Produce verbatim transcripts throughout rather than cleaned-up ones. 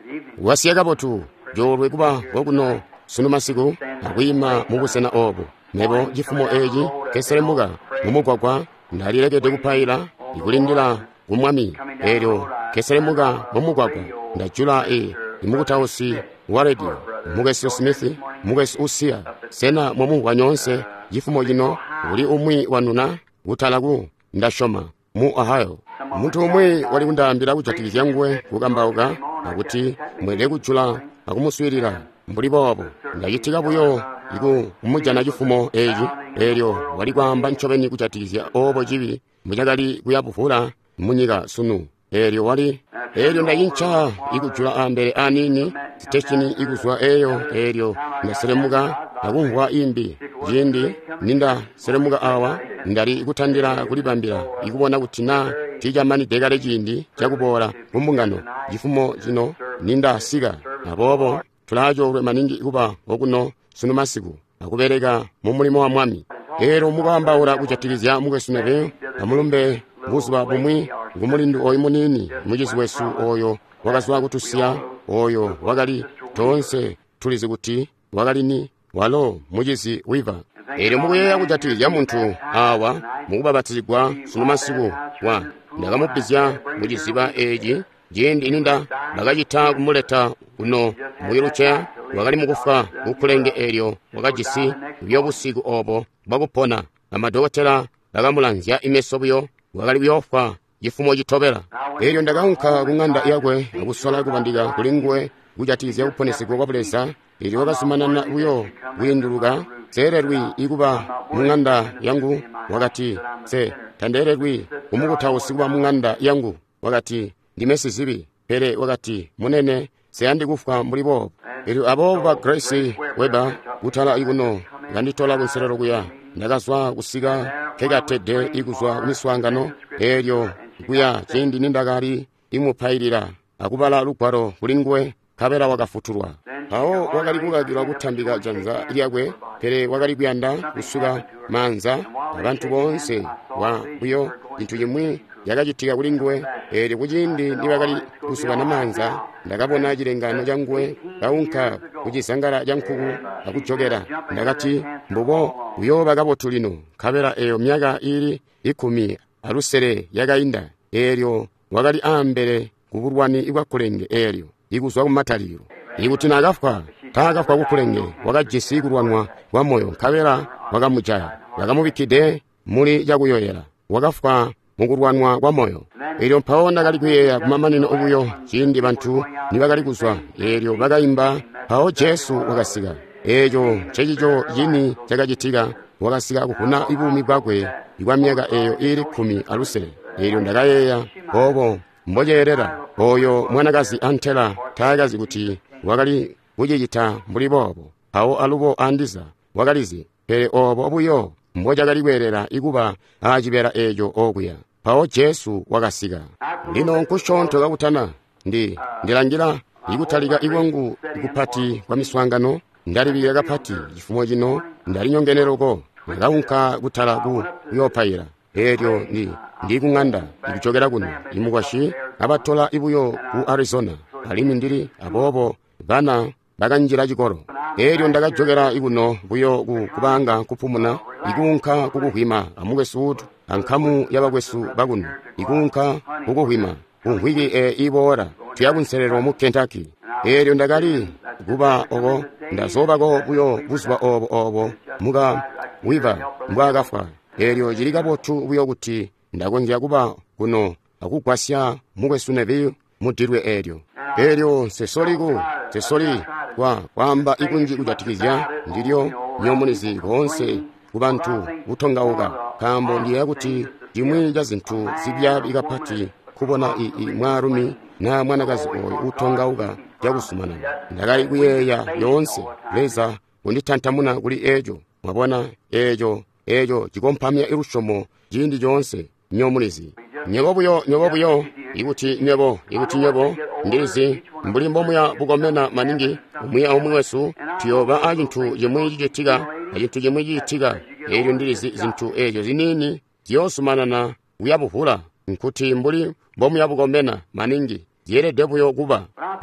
wasiyakapotu jolwe kuba wakuno suno masiku akuyima mubusena obo nebo chifumo echi keselemuka mumugwagwa ndalilekete kuphayira ikulindira kumwami eryo keselemuka mumugwagwa ndajula e imukutausi wa redio mukesi Smith mukesi usiya sena mwamungwa nyonse chifumo chino uli umwi wanuna utalaku ndashoma mu Ohio. Muntu umwe wali kundambira kuchatikiza ngwe kukambauka akuti mwele kujula akumuswirira mbulibobo ndayitika buyo iku umujana chifumo eji eryo wali kwamba nchobeni kuchatikiza obo chibi mujagali kuyapufula munyika sunu eryo wali eryo ndayincha ikujula ambere anini siteshini ikuzwa eyo eryo ndaselemuka akumva imbi jindi ninda selemuka awa ndali ikutandira kulibambira ikubona kuti na tijamani dekale chindi chakubola kumbungano chifumo chino ninda sika abobo tulajo ulwe maningi ikuba okuno suno masiku akubereka mu mulimo wa mwami ero mukambawula kuchatikiza mukesunebe amulumbe mbuzuba bumwi ngumulindu oyo munini mujizi wesu oyo wakazwa kutusiya oyo wakali tonse tulizi kuti wakalini walo mujizi wiva ero mukuyeya kuchatikiza muntu awa mukubabatizigwa suno masiku wa ndakamupizya mujiziba eji jindi ininda bakachita kumuleta uno muyiluche wakali mukufa ukulenge eryo wakajisi byobusiku obo bakupona amadokotela bakamulanzya imeso buyo wakali byofa chifumo chitobera eryo ndakaunka kung'anda yakwe akusola kupandika kulingwe kuchatikiza kuponesedwa kwa buleza eryo wakasumanana uyo winduluka sererwi ikuba mung'anda yangu wakati se tandererwi umukutausi kuba mung'anda yangu wakati ndimesi zibi pere wakati munene seyandi kufa mulibo eryo abo ba Grace Weber utala ikuno nganditola kunserero kuya ndakazwa kusika kekatede ikuzwa kumiswangano eryo kuya chindi nindakali imuphayirira akubala lugwaro kulingwe kabera wakafuturwa awo wakali kukakirwa kutambika janza ilyakwe pere wakali kuyanda kusuka manza abantu bonse wa buyo inthu chimwe yakachitika kulingwe eri kuchindi ndi wakali kusuka na manza ndakabona chilengano cha ngwe kaunka kuchisangala cha nkhuku akuchokera ndakati mbubo uyo bakapotu lino kabera eyo myaka ili ikumi alusere yakayinda eryo wakali ambere kupurwani ikwakulenge eryo ikuzwa kumataliro ikuti nakafwa takafwa kukulenge wakajisi kurwanwa wa moyo kabera wakamujaya wakamubikide muli chakuyoyera wakafwa mukurwanwa kwa moyo eryo mphawo ndakali kuyeya kumamanino ubuyo chindi bantu nibakali kuzwa eryo bakayimba phawo Yesu wakasika echo chechicho yini chakachitika wakasika kufuna ibumi bwakwe ikwa myaka eyo ili khumi alusere eryo ndakayeya obo mbojerera oyo mwanakazi antela takazi kuti wakali kuchichita mbulibobo phawo alubo andiza wakalizi pere obo obuyo mbojakaliwerera ikuba achipera echo okuya phawo Yesu wakasika lino nkushonto kakutana ndi ndilangira ikutalika iwongu ikuphati kwa miswangano ndalibika kaphati chifumo chino ndalinyongeneroko ndakaunka kuthala ku yophayira eryo ndi ndikung'anda ikuchokera kuno imukwashi abatola ibuyo ku Arizona alimi ndili abobo bana bakanjira chikoro eryo ndakachokera ikuno buyo kubanga kupumuna ikunka kukuhwima amukwesutu ankhamu yabakwesu bakuno ikunka kukuhwima kunhwiki e ibora tuyakunserero mu Kentucky eryo ndakali kuba oko ndazobako buyo buzuba obo obo muka wiva mbwakafa eryo chilikapotu buyo kuti ndakonjera kuba kuno akugwasya mukwesunevi mudirwe eryo eryo sesoliku sesoli kwa kwamba ikunji kujatikizya ndilyo nyomunizi konse kubantu buthongauka kambo ndiye kuti dimwe ja zinthu zibya bikaphati kubona ii mwarumi na mwanakazi oyo uthongauka yakusumana ndakali kuyeya yonse leza undithantamuna kuli ejo mwabona ejo ejo chikomphamya irushomo jindi jonse nyomunizi nyegobuyo nyegobuyo ikuti nyebo ikuti nyebo ndizi mbulimbo muya bukomena maningi umuya omwesu tiyoba ajinthu jemwe jijetika ajinthu jemwe jijetika eryo ndizi zinthu ejo zinini ziyosumana na uyabuhula nkuti mbuli mbomu yabukomena maningi ziyere debuyo kuba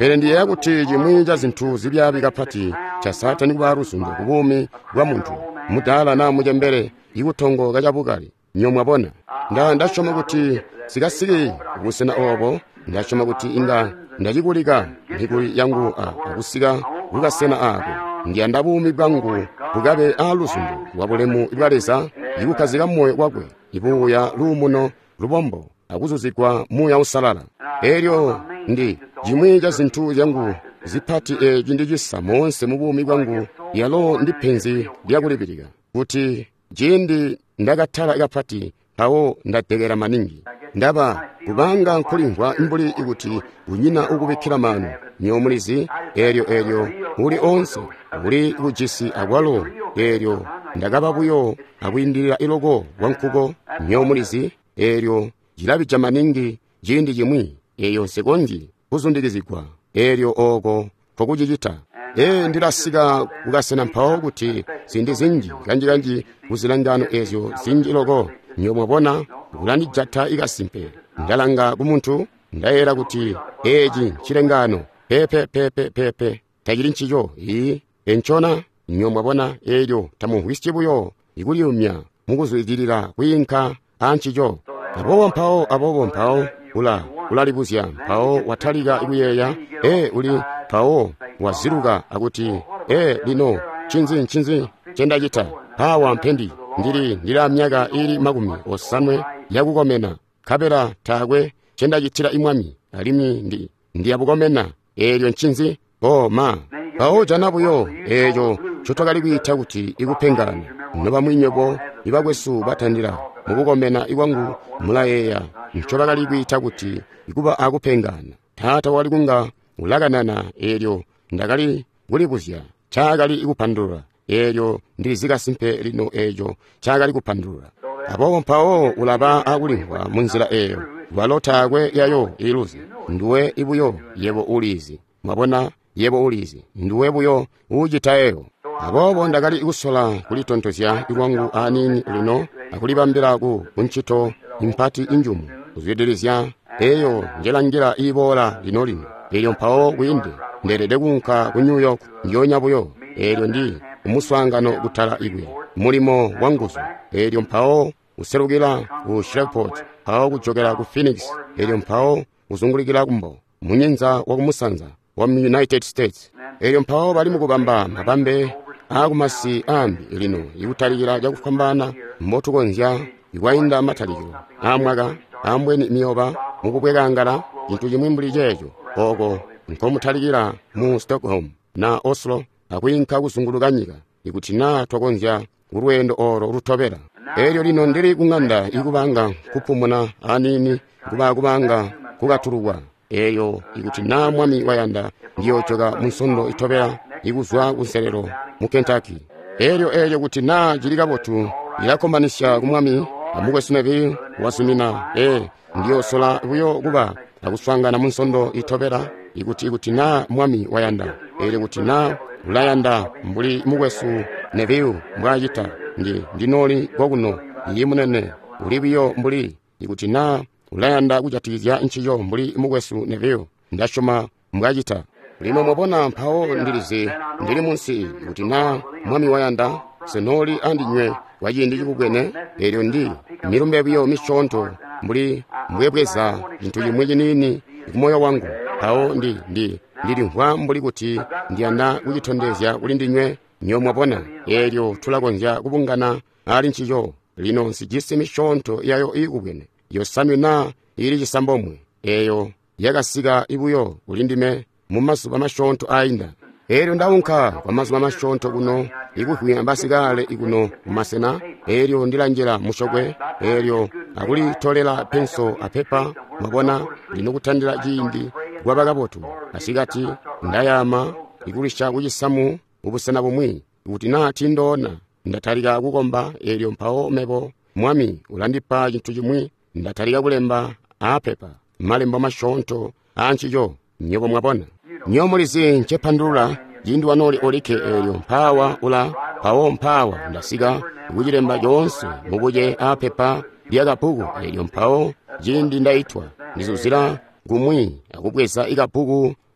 pere ndiye yakuti chimwi cha zinthu zipya bikapati cha satani kuba lusundo kubumi bwa munthu mudala na muchembere ikuthongo kachapukali nyomwapona nda ndachoma kuti sikasiki kusena opo ndachoma kuti inga ndachikulika ndikuli yangu a akusika kukasena ako ndiyanda bumi bwangu bukabe alusundo wabulemu ibwaleza ikukhazika mmoyo kwakwe ipuya lumuno lupombo akuzuzikwa muya usalala eryo ndi chimwi cha zinthu yangu ziphati eji ndichisa monse mubumi bwangu yalo ndi phenzi lyakulipirika kuti jindi ndakathala ikaphati awo ndatekera maningi ndaba kubanga nkulingwa imbuli ikuti unyina ukubikhira manu nyomulizi eryo eryo uli onse uli kujisi akwalo eryo ndakapapuyo akuyindirira iloko wankuko nyomulizi eryo jilabija maningi jindi chimwi eyo sekonji kuzundikizigwa eryo oko pokuchichita e ndilasika kukasena mphawo kuti zindi zinji kanji kanji kuzilangano ezo zinji iloko nyomwapona kulandijatha ikasimpe ndalanga kumunthu ndayera kuti eji chilengano pepe pepe pepe tachili nchicho iyi enchona nyomwapona eryo tamuhwisichipuyo ikuliumya mukuzuyikirira kuyinkha anchicho apopo mphawo apopo mphawo ula ulalipuzya mphawo wathalika ikuyeya e uli mphawo waziruka akuti e lino chinzi nchinzi chendachita phawa mphendi ndili ndila myaka ili makumi osanwe yakukomena khapera thakwe chendachitira imwami alimi ndi ndiyakukomena eryo nchinzi o ma phawo janapuyo echo chotokali kuitha kuti ikuphengana nopa mwinyopo ipakwesu bathandira mukukomena ikwangu mulayeya nchotokali kuitha kuti ikupa akuphengana thata wali kunga ulakanana eryo ndakali kulipuzya chakali ikuphandula eryo ndili zikasimpe lino ejo chakali kuphandula apopo mphawo ulapa akulingwa munzira eyo walothakwe yayo iluzi nduwe ibuyo yebo ulizi mwapona yebo ulizi nduwe buyo uchitayeyo apopo ndakali ikusola kulitontozya ikwangu anini lino akulipambiraku kunchito imphati injumu kuzwidirizya eyo njelanjira ibola lino lino eryo mphawo kwinde nderede kunka ku New York ndiyonyapuyo eryo ndi umuswangano kuthala ibwe mulimo wa nguzo eryo mphawo userukira ku Shreveport mphawo kuchokera ku Phoenix eryo mphawo uzungulikira kumbo munyinza wa kumusanza wa mu United States eryo mphawo bali mukupamba mapambe akumasi ambi lino ikutalikira jakufambana mmotukonzya ikwayinda mathalikiro amwaka ambweni miyopa mukupwekangala chinthu chimwe mbuli checho oko nkomuthalikira mu Stockholm na Oslo akuyinkha kuzungulukanyika ikuti na tokonzya ulwendo oro luthopera eryo lino ndili kung'anda ikupanga kupumuna anini kupakupanga kukatulukwa eyo ikuti na mwami wayanda ndiyochoka munsondo ithopera ikuzwa kunserero mu Kentucky eryo eryo kuti na jilikapotu ilakomanisha kumwami amukwesunepi wasumina e ndiyosola kuyo kuba akuswangana munsondo ithopera ikuti ikuti na mwami wayanda eryo kuti na ulayanda mbuli mukwesu neviu mbwachita ndi ndinoli kwakuno iyi munene ulipiyo mbuli ikuti na ulayanda kuchatikizya nchiyo mbuli mukwesu neviu ndachoma mbwachita lino mwapona mphawo ndilizi ndili munsi ikuti na mwami wayanda senoli andinywe wachindi chikubwene eryo ndi milumbepiyo michonto mbuli mbwebweza chinthu chimwe chinini ikumoyo wangu mphawo ndi ndi ndili nhwa mbuli kuti ndiyanda kuchithondezya kuli ndinywe nyomwapona eryo thulakonzya kupungana ali nchicho lino nsijisi michonto yayo ikubwene yosamina ili chisambomwe eyo yakasika ibuyo kuli ndime mumaso pa machonto ayinda eryo ndaunkha kwa maso pa machonto kuno ikuhwina basikale ikuno mumasena eryo ndilanjira muchokwe eryo akulitolera penso apepa mwapona lino kuthandira chiyindi kwapakapotu asikati ndayama ikulisha kuchisamu ubusana pomwe ikuti nati ndona ndathalika kukomba eryo mphawo mepo mwami ulandipa chinthu chimwe ndathalika kulemba apepa malembo machonto anchicho nyopo mwapona nyomulizi nchephandula jindu wanoli olike eryo mphawa ula pawo mphawa ndasika ikuchilemba chonse mukudye apepa lyakapuku eryo mphawo jindi ndaithwa ndizuzira kumwi akubweza ikapuku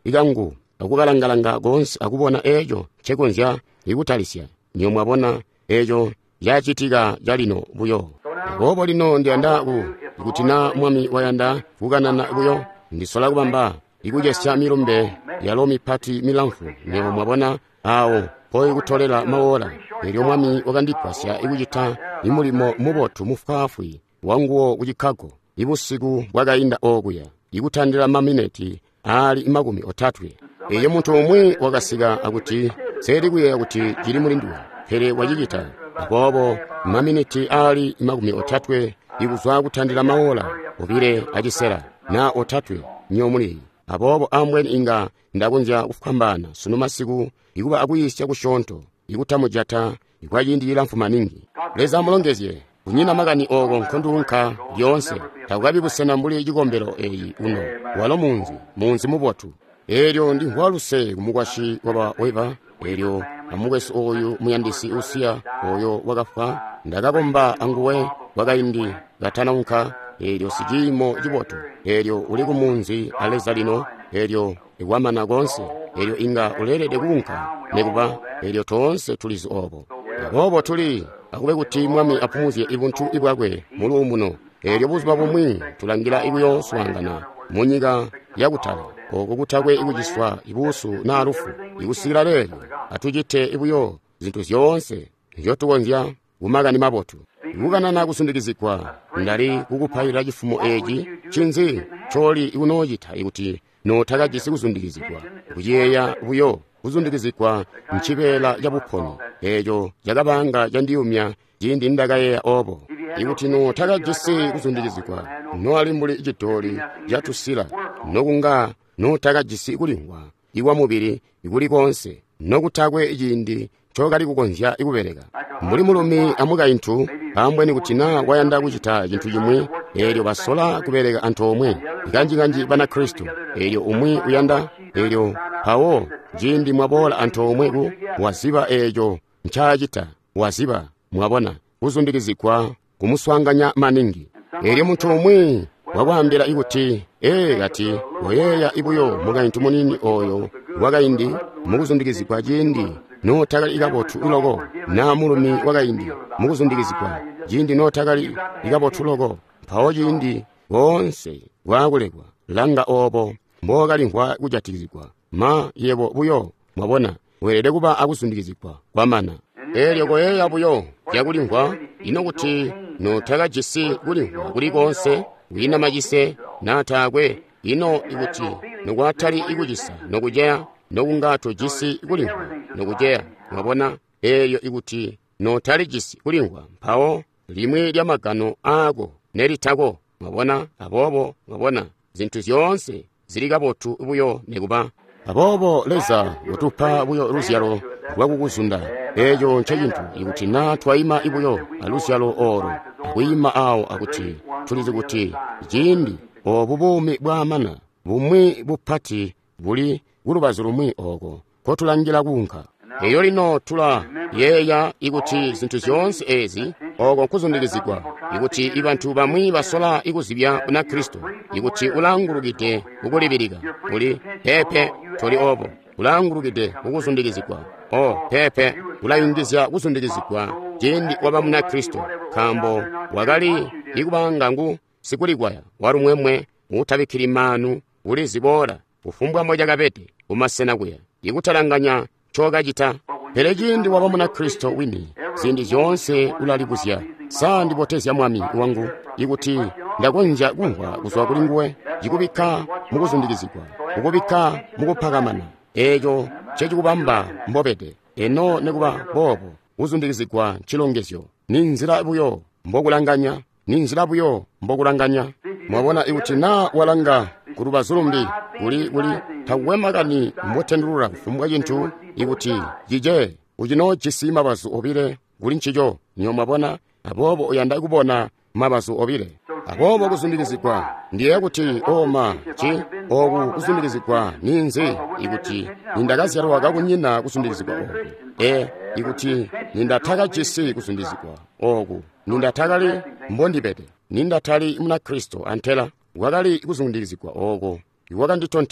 ikangu akukalangalanga konse akubona ejo chekonzya ikutalisya niyo mwabona ejo yachitika jalino buyo bobo lino ndiyandaku ikutina mwami wayanda kukanana buyo ndisola kubamba ikujesya milumbe yalo mipati milamfu niyo mwabona awo po ikutolera mawola elyo mwami wakandipasya ikuchita imulimo mubotu mufafwi wanguwo kuchikhago ibusiku bwakayinda okuya ikuthandira mamineti ali makumi otatwe eyo munthu omwe wakasika akuti seri kuyeya kuti chili mulinduwa phere wachichita apopo mamineti ali makumi otatwe ikuzwa kuthandira mawola upire achisera na otatwe nyomuli apopo ambweni inga ndakunja kufukambana suno masiku ikuba akuyisya kushonto ikutamujata ikwachindira mfumaningi leza mulongezye kunyina makani oko nkhondunka lyonse takukabi kusena mbuli chikombero eyi uno walo munzi munzi mubotu elyo ndi waluse kumukwashi waba weba elyo amukwesi oyu muyandisi usiya oyo wakafa ndakakomba anguwe wakayindi gatanauka elyo sijimo chibotu elyo uli kumunzi aleza lino elyo ikwamana konse elyo inga ulerede kunka nekuba elyo tonse tulizi obo obo tuli akube kuti mwami apumuzye ibuntu ibwakwe mulu muno elyo buzima bumwi tulangira ibuyo swangana munyika yakutala oko kutakwe ikuchiswa ibusu na alufu ikusira lero atujite ibuyo zinthu zonse yotukonzya umakani mabotu ikukanana kusundikizikwa ndali kukuphayira chifumo echi chinzi choli ikunochita ikuti nothakajisi kusundikizikwa kuchiyeya buyo kuzundikizikwa mchipela cha buphoni echo jakapanga chandiyumya chindi ndakayeya opo ikuti nothakajisi kusundikizikwa noali mbuli ichitoli chatusira nokunga nothakajisi ikulingwa iwa mubiri ikuli konse nokuthakwe ichindi chokali kukonzya ikupereka mbuli mulumi amuka inthu ambweni kutina wayanda kuchita chinthu chimwe elyo basola kupereka anthu omwe ikanjikanji bana khristu elyo umwi uyanda elyo pawo jindi mwabola anthu omweku waziba echo nchachita waziba mwabona kuzundikizikwa kumuswanganya maningi elyo munthu omwe wakwambira ikuti e kati oyeya ibuyo mukainthu munini oyo wakayindi mukuzundikizikwa jindi nothakali ikapothu iloko na mulumi wakayindi mukuzundikizikwa jindi nothakali ikapothu iloko pawo jindi wonse wakulekwa langa opo mbokalingwa kuchatikizikwa ma yebo buyo mwabona werede kuba akuzundikizikwa kwamana elyo koyeya buyo yakulingwa inokuti nothakajisi kulingwa kulikonse wina machise nathakwe ino ikuti nokwathali ikuchisa nokujeya nokungatho jisi ikulingwa nokujeya mwabona eyo ikuti nothali jisi kulingwa mphawo limwe lya magano ako nelithako mwabona apopo mwabona zinthu zonse zili kapothu ibuyo nekuba apopo leza utupha buyo luzyalo lwakukuzunda echo nchachinthu ikuti nathwayima ibuyo aluzyalo oro akuyima awo akuti tulizi kuti jindi obu bumi bwamana bumwi buphati buli bulubazi lumwi oko kotulangira kunka eyo lino tula yeya ikuti zinthu zonse ezi oko nkuzundikizikwa ikuti ibanthu bamwi basola ikuzibya buna khristu ikuti ulangulukite ukulipirika uli pepe toli opo ulangulukite ukuzundikizikwa o pepe ulayingizya kuzundikizikwa jindi waba muna khristu khambo wakali ikubangangu sikulikwaya walumwemwe uthabikira manu uli zibora ufumbwa moja kapete umasena kuya ikutalanganya chokachita pele jindi waba muna khristu wini zindi zonse ulalipuzya saa ndipotezya mwami wangu ikuti ndakonja kungwa kuzwa kulinguwe jikubika mukuzundikizikwa ukubika mukuphakamana echo chechikupamba mbopete eno nekuba bobo uzundikizikwa chilongezyo ni nzira buyo mbokulanganya ni nzira buyo mbokulanganya mwabona ikuti na walanga kuluba zulumbi uli uli takuwemakani mbothendulula kufumbwa chinthu ikuti jije uchino chisima bazu obire kuli nchicho niyo mwabona apopo uyanda kubona mabazu obire apopo kuzundikizikwa ndiye kuti oma chi oku kuzundikizikwa ninzi ikuti nindakazyalo wakakunyina kuzundikizikwa oku e ikuti nindathaka chisi kuzundikizikwa oku nindathakali mbondipete nindathali muna khristu anthela wakali kuzundikizikwa oku iwakandithonthela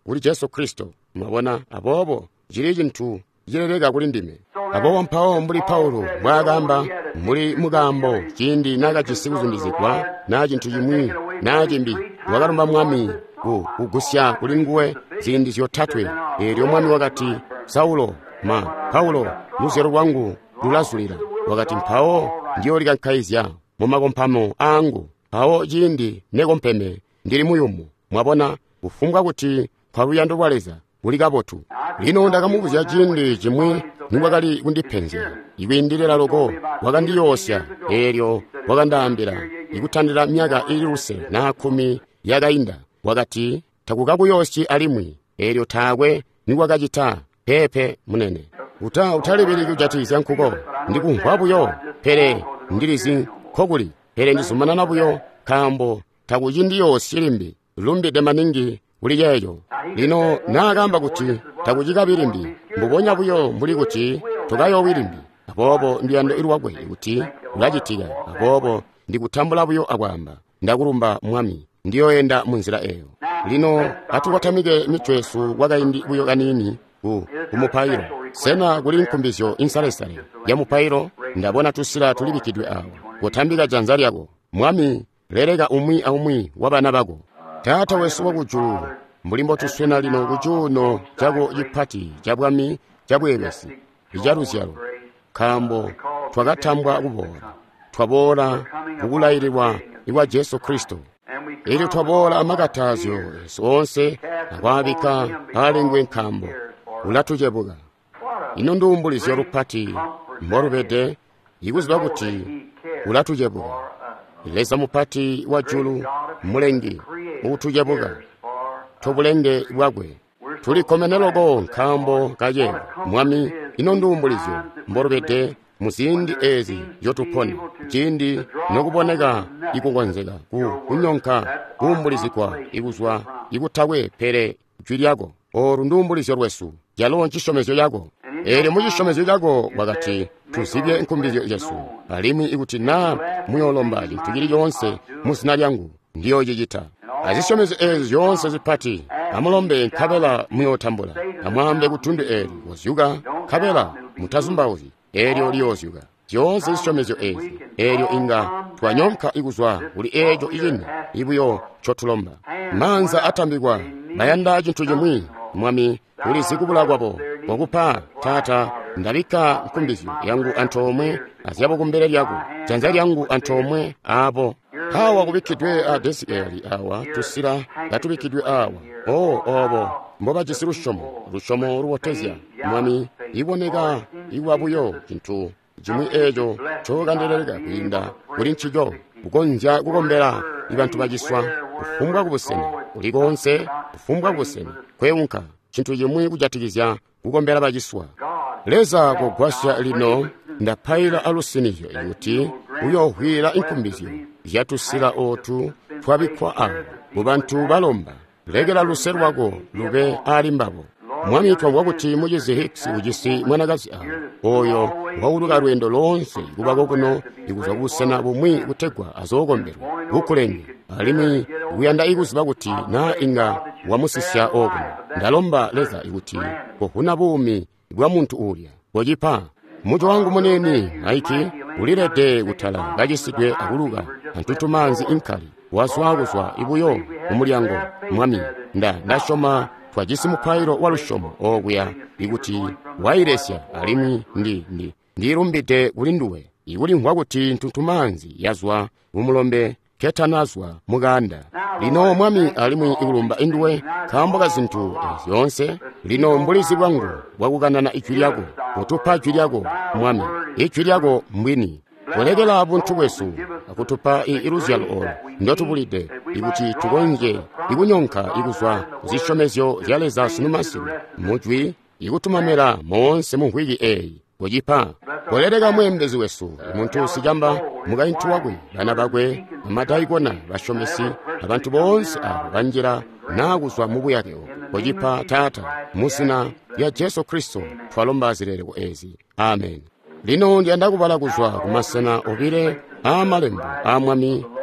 uli Yesu Kristo. Mwabona abobo chili chinthu chileleka kuli ndime abowa mphawo mbuli Paulo mwagamba muli mugambo chindi nakachisiuzumizikwa na chinthu chimwi na chimbi wakalomba mwami ku kugusya kuli nguwe zindi ziyothatwe eryo mwami wakati Saulo ma Paulo luzero wangu lulasulira wakati mphawo ndiyo likankhayizya mumakomphamo angu phawo chindi nekompeme ndili muyumu. Mwabona kufumbwa kuti kwaluyando lwaleza ulikapotu lino ndakamubuza chindi chimwe niwakali kundiphenza iwe ndilera loko wakandiyosya eryo wakandayambira ikuthandira myaka iliyonse na khumi yakayinda wakati takukakuyosyi alimwi eryo thakwe niwakachita pepe munene uta uthalipiriki uchatiza nkhuko ndikunkhwapuyo pere ndilizi khokuli pere ndisumana napuyo khambo takuchindiyosyi limbi lumbide maningi uli yeyo lino nakamba kuti takuchikapirimbi mbubonyapuyo mbuli kuti tukayo wirimbi apopo ndiyando ili wakwe kuti ulachitika apopo ndikuthambulapuyo akwamba ndakulumba mwami ndiyoyenda munzira eyo lino atukathamike michwesu wakayindi uyo kanini ku kumuphayiro sena kuli mkumbizyo insalesale ya muphayiro ndabona tusila tulipikidwe awo kuthambika dzanza lyako mwami lereka umwi aumwi wa bana bako tata wesu wakujulu mulimbo tuswena lino kuchuno chako chiphati chabwami chabwevesi ichaluzyalo khambo twakathambwa kubola twabola kukulayirirwa iwa Yesu Kristo ili twabola amakatazyo onse akwabika alengwe nkhambo ulatuchepuka ino ndumbulizyo luphati morupete ikuzipa kuti ulatuchepuka ileza muphati wa julu mulengi utuchepuka tobulenge bwagwe tulikomeneloko nkhambo kaye mwami ino ndumbulizyo morupete muzindi ezi yotupona chindi nokuboneka ikukonzeka ku kunyonka kumbulizikwa ikuzwa ikuthawe pere jwiri yako oru ndumbulizyo lwesu yalowa nchishomezo yako ere muchishomezo yako wakati tuzibye nkumbizyo Yesu alimwi ikuti na muyolomba chinthu chiliyonse muzina lyangu ndiyo chichita azishomezo ezi yonse ziphati amulombe nkhabela muyothambula amwambe kutundu eri wozyuka khabela mutazumbaozi eryo liyozyuka yonse zishomezo ezi eryo inga twanyomka ikuzwa uli ejo iyini ibuyo chotulomba manza atambikwa bayanda chinthu chimwi mwami uli zikubula kwapo wakupha tata ndabika nkumbizyo yangu anthu omwe aziyapo kumbere lyako dzanza lyangu anthu omwe apo hawa kubikidwe a Desieli awa tusira gatubikidwe awa o obo mboba jisi lushomo lushomo ruwotezya mwami iboneka iwabuyo chinthu chimwi ejo chokandeleleka kuyinda kuli nchijo kukonja kukombera ibantu bajiswa kufumbwa kubuseni kulikonse kufumbwa kubuseni kwewunka chinthu chimwi kujatikizya kukombera bajiswa leza kugwasya lino ndaphayira alusiniyo ikuti uyohwira inkumbizyo yatusira otu twabikwa awo mubantu balomba legera luseru lwako lube ali mbabo mwami twabwa kuti mujize hiksi ujisi mwanagazi awo oyo wauluka lwendo lonse ikubako kuno ikuza kusena bumwi kutegwa azokomberwa bukulenge alimwi uyanda ikuziba kuti na inga wamusisya okuno ndalomba leza ikuti kohuna bumi bwa muntu ulya wojipa mujo wangu muneni aiki ulirede kuthala ngajisidwe akuluka antutumanzi inkali waswaguswa ibuyo umulyango mwami nda ndashoma twajisi muphayiro walushomo okuya ikuti wairesya alimwi ndi ndi ndirumbite kulinduwe ikuli nhwa kuti ntutumanzi yazwa umulombe ketanazwa muganda lino mwami alimwi ikulumba induwe khamboka zinthu yonse lino mbulizi bwangu wakukanana ichwi lyako kutupa ichwi lyako mwami ichwi lyako mbwini kulekela abunthu bwesu akutupa iluzyalo olo ndotupulide ikuti tukonje ikunyonka ikuzwa zishomezyo zyaleza sunumasiku muchwi ikutumamera monse munhwiki eyi kujipa koleleka mwembezi wesu munthu sijamba mukayinthu wakwe bana bakwe amatayikona bashomesi abantu bonse abo banjira nakuzwa mubuyakewo kujipa tata musina ya Yesu Kristo twalomba zirereko ezi amen lino ndiyandakubala kuzwa kumasana obire amalembo amwami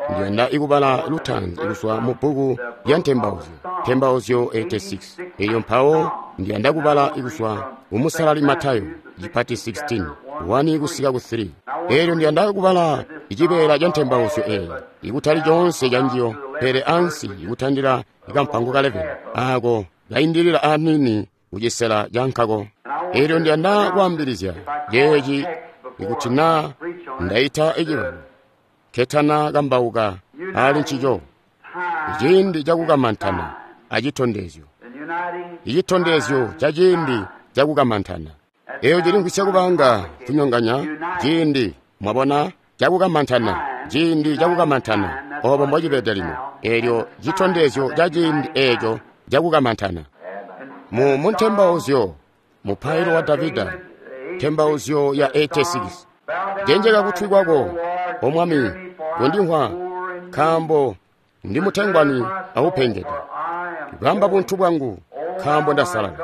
ndiyenda ikubala luthanzi ikuswa mu bhuku ya nthembauzyo nthembauzyo eighty-six iyo mphawo ndiyenda kubala ikuswa umusalali Matayo chipati sixteen one ikusika ku three ero ndiyenda kubala ichipera cha nthembauzyo eyi ikutali chonse cha njiyo pere ansi ikuthandira ikampango ka eleven ako gayindirira anini kudyesera jankhako ero ndiyenda kuyambirizya yechi ikutina ndayitha ichipano khethana kambauka ali nchicho ichindi chakukamanthana achithondezyo ichithondezyo cha chindi chakukamanthana eyo chili nkuchakupanga kunyonganya chindi mwabona chakukamanthana chindi chakukamanthana opo mwachipeta lino eryo chithondezyo cha chindi echo chakukamanthana mu munthembauzyo mu phairo wa Davida nthembauzyo ya eighty-six jenjeka kuthwikwako omwami kundihwa khambo ndi muthengwani auphengeta kugamba bunthu bwangu khambo ndasalala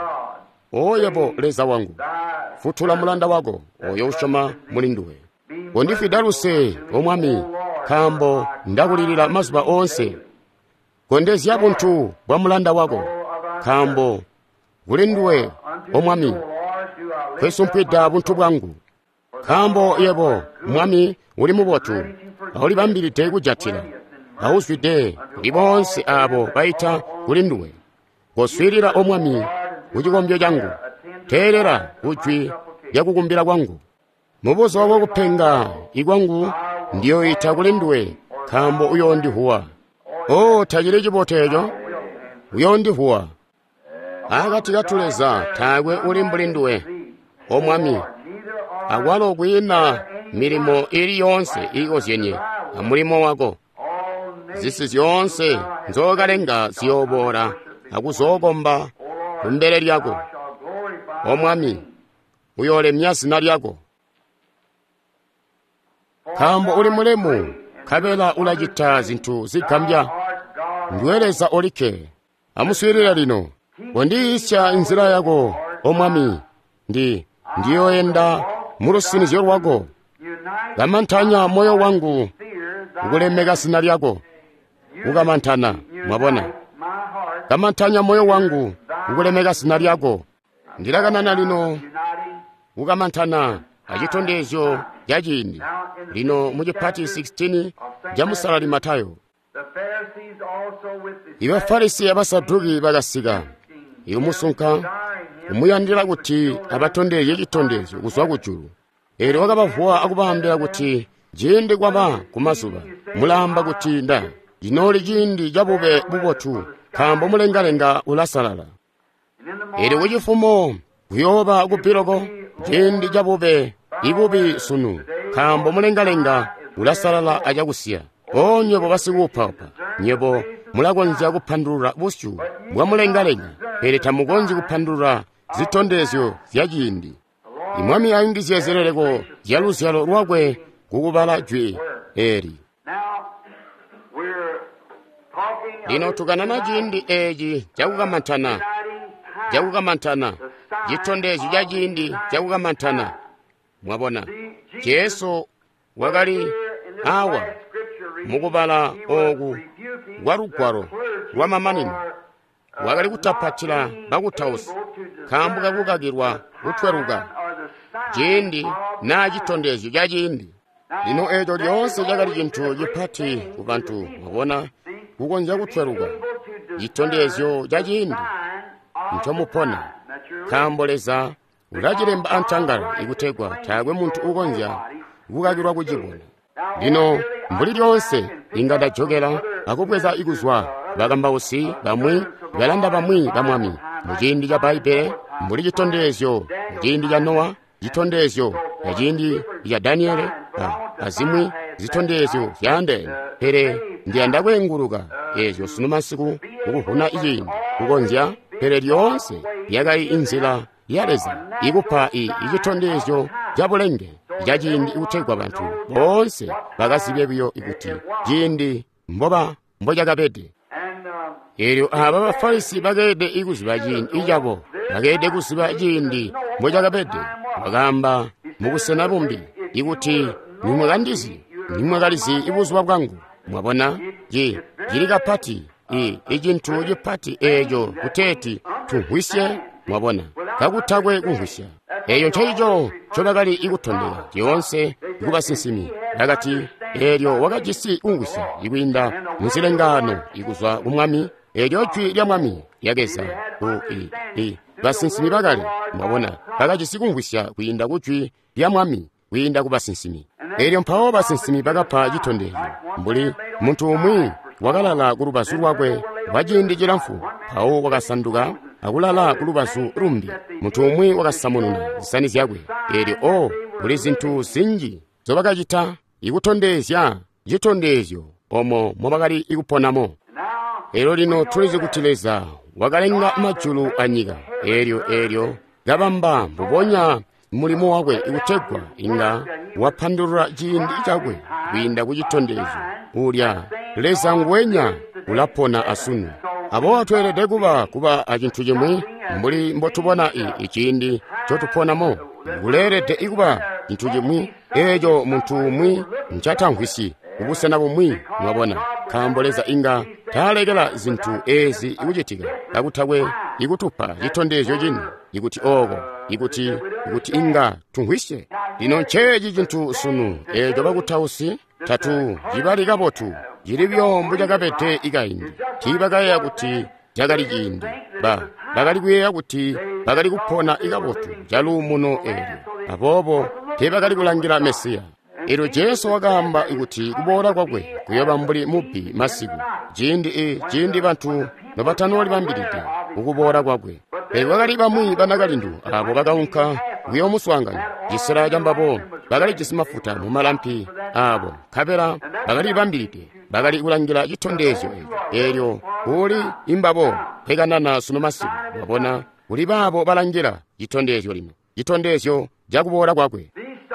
oyepo leza wangu futhula mulanda wako oyo ushoma mulinduwe kondifidaluse omwami khambo ndakulirira mazuba onse kondezya bunthu bwa mulanda wako khambo kulinduwe omwami kwesumpwida bunthu bwangu khambo yebo mwami uli mubothu auli bambiri te kujathira awuzwide ndi bonse abo baitha kulinduwe koswirira omwami kuchikombyo changu terera kuchwi yakukumbira kwangu mubuzo wako kuphenga ikwangu ndiyo itha kulinduwe khambo uyo ndihuwa o thachire chipotecho uyo ndihuwa akati katuleza thakwe uli mbulinduwe omwami akwalo kwina milimo iliyonse ikozyenye amulimo wako zisi zyonse nzokalenga ziyobora akuzokomba kumbere lyako omwami uyolemya zina lyako khambo uli mulemu khabela ulachita zinthu zigambya ndiweleza olike amuswirira lino kondiyisya inzira yako omwami ndi ndiyoyenda mulusinizyo lwako kamanthanya moyo wangu ukulemeka zina lyako ukamanthana mwabona kamanthanya moyo wangu ukulemeka zina lyako ndilakanana lino ukamanthana achithondezyo cha chindi lino muchipati sixteen cha musalali Matayo iwe Afarisi abasaduki bakasika iwe musunka umuyandira kuti abathondeze chithondezyo kuzwa kuchulu ero wakapavuwa akupahambira kuti chindi kwapa kumazuba mulamba kuti nda linoli chindi chapupe bubothu khambo mulengalenga ulasalala ero kuchifumo kuyopa kupiroko chindi chapupe ipupi sunu khambo mulengalenga ulasalala achakusiya o nyepo pasikuphaupha nyepo mulakonza kuphandulula busyu bwa mulengalenga pere tamukonzi kuphandulula zithondezyo zya chindi imwami ayi ndiziyezerereko yaluzyalo lwakwe kukubala jwi eri lino tukanana chindi echi chakukamanthana chakukamanthana chithondezyo cha chindi chakukamanthana mwabona Yesu wakali awa mukubala oku warugwaro lwa mamanino wakali kutaphatira bakuthausi khambo kakukakirwa kuthweruka chindi na chithondezyo cha chindi lino echo lyonse chakali chinthu chiphati kupanthu mwabona kukonza kuthweruka chithondezyo cha chindi nchomupona khambo leza ulachilemba antangala ikuthekwa thakwe munthu ukonza kukakirwa kuchipona lino mbuli lyonse ingadajokera akupweza ikuzwa bakambausi bamwi balanda bamwi bamwami muchindi cha Baibele mbuli chithondezyo muchindi cha Nowa chithondezyo chindi cha Daniele azimwi zithondezyo zya pere ndiyanda kwenguluka ezo sino masiku ukuhuna iyindi kukonzya pere lyonse yakayi inzira yaleza ikupha ichithondezyo cha bulenge cha chindi ikuthekwa banthu bonse bakasibebiyo ikuti chindi mboba mboja kapete eryo aba Bafarisi bakede ikuziba chindi ichabo bakede kusiba chindi mboja kapete bakamba mukusena bumbi ikuti nimwe kandizi nimwe kalizi ibuzwa bwangu mwabona ye jiliga pati e ejintu je pati ejo kuteti tuhwisye mwabona kakutagwe kuhwisya eyo nchaijo chobagali ikutondera yonse ikubasinsimi hagati eryo wakajisi ungwisya ikwinda musirengano ikuzwa umwami eryo chwi lya mwami yageza o e e basinsimi bagali mwabona bakajisi kungwisya kwinda kuchwi lya mwami kwinda kubasinsimi eryo mpawo basinsimi bakapa jitondera mbuli muntu umwi wakalala kulubasu lwakwe wajindikira mfu pawo wakasanduka akulala kulubasu rumbi muntu umwi wakasamununa zisani zyakwe eryo o kuli zinthu zinji zobakachita ikutondezya jitondezyo omo mobakali ikuponamo ero lino tulize kutileza wakalenga majulu anyika eryo eryo gabamba mbuponya mulimo wakwe ikutegwa inga waphandulula chiyindi chakwe kwinda kuchitondezyo ulya leza ngwenya ulapona asunu abo atwerede kuba kuba achinthu chimwe mbuli mbotubona ichindi chotuponamo ulerede ikuba chinthu chimwe ejo muntu umwi nchatangwisi ubusana bumwi mwabona kamboleza inga talekela zinthu ezi ikuchitika kakutagwe ikutupa chitondezyo chino ikuti oko ikuti ikuti inga tungwisye lino ncheji chinthu sunu ejo bakutausi tatu jibalikapotu jilibyo jakapete ikaindi tibakaya kuti jakali chindi ba bakali kuyeya kuti bakali kupona ikapotu jalumuno eryo apopo tibakali kulangira mesiya ero Yesu wakamba ikuti kubora kwakwe kuyoba mbuli mupi masiku jindi e jindi bantu nobatanoli bambirite ukubora kwakwe ero bakali bamwi banakalindu abo bakaunka wiyo muswanganya jisira jambapo bakali jisimafuta mu malampi abo kabera bakali bambirite bakali kulangira chitondezyo eryo uli imbabo peganana suno masiku wabona uli babo balangira chitondezyo lino chitondezyo jakubora kwakwe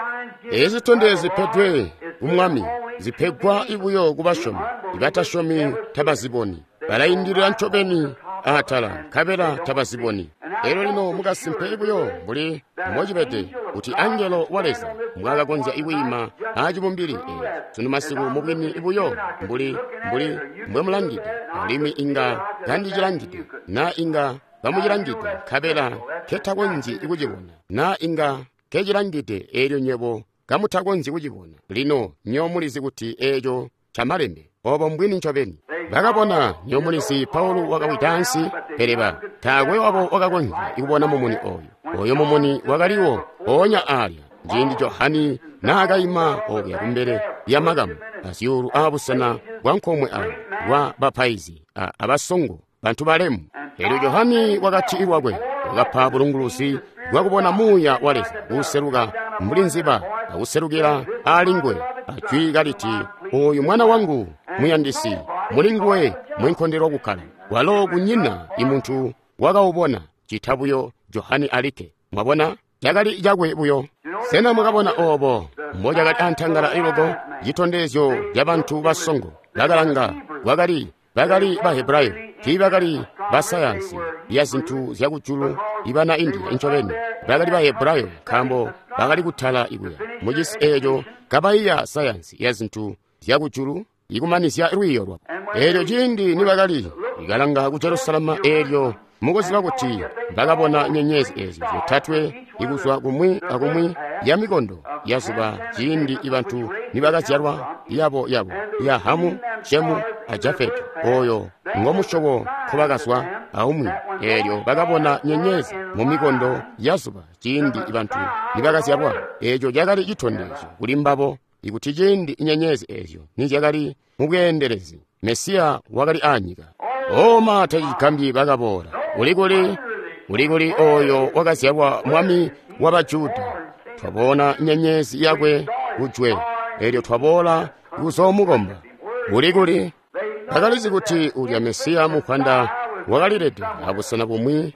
ezitondezi pedwe umwami zipegwa ibuyo kubashomi ibatashomi tabaziboni balayindira nchobeni atala kabera tabaziboni ero lino mukasimpe ibuyo mbuli mojibete kuti angelo waleza mwakagonza iwima ajibumbiri e suno masiku mubwini ibuyo mbuli mbuli mbwe mulangide alimi inga kandi jirangide na inga bamujirangide kabera ketagonzi ikujibona na inga kejirangide eryo nyebo kamutagonzi kujibona lino nyomulizi kuti ejo chamalembe obo mbwini nchobeni bakabona nyomulizi Paulo wakawitansi pereba tagwe wabo wakagonza ikubona mumuni oyo oyo mumuni wakaliwo onya alya njindi Johani nagayima oge kumbere ya magamu asyuru abusana wankomwe abo wa bapaizi abasongo bantu balemu ero Johani wakati iwagwe wakapa bulungulusi wakubona muya waleza useruka mbulinziba userukira alingwe achwigaliti oyo mwana wangu muyandisi mulingwe mwinkondero kukala walo kunyina imuntu wakaubona chitabuyo Johani alike mwabona jakali jagwe buyo sena mukabona obo mmoja kati antangala ilogo jitondezyo jabantu basongo bagalanga wakali bakali bahebrayo tibakali basayansi ya zinthu zyakuchulu ibana indi enchobeni bakali bahebrayo kambo bakali kuthala ibuya mujisi ejo kabaiya sayansi ya zinthu zyakuchulu ikumanisya rwiyo lwa eryo jindi ni bakali ikalanga ku Jerusalema eryo mukuziba kuti bakabona nyenyezi ezi zitatwe ikuswa kumwi akumwi ya mikondo yazuba jindi ibantu nibakazyalwa yabo yabo ya Hamu Shemu Ajafeti oyo ngomushobo kubakaswa aumwi eryo bakabona nyenyezi mu mikondo yazuba jindi ibantu nibakazyalwa ejo jakali chitondezyo kulimbabo ikuti jindi nyenyezi ezo nijakali mubwenderezi Mesiya wakali anyika o mata ikambi bakabora ulikuli ulikuli oyo wakazyalwa mwami w'abajuda twabona nyenyezi yakwe ujwe eryo twabola kuzomukomba ulikuli bakalizi kuti ulya Mesiya mukhanda wakalirete abusana bumwi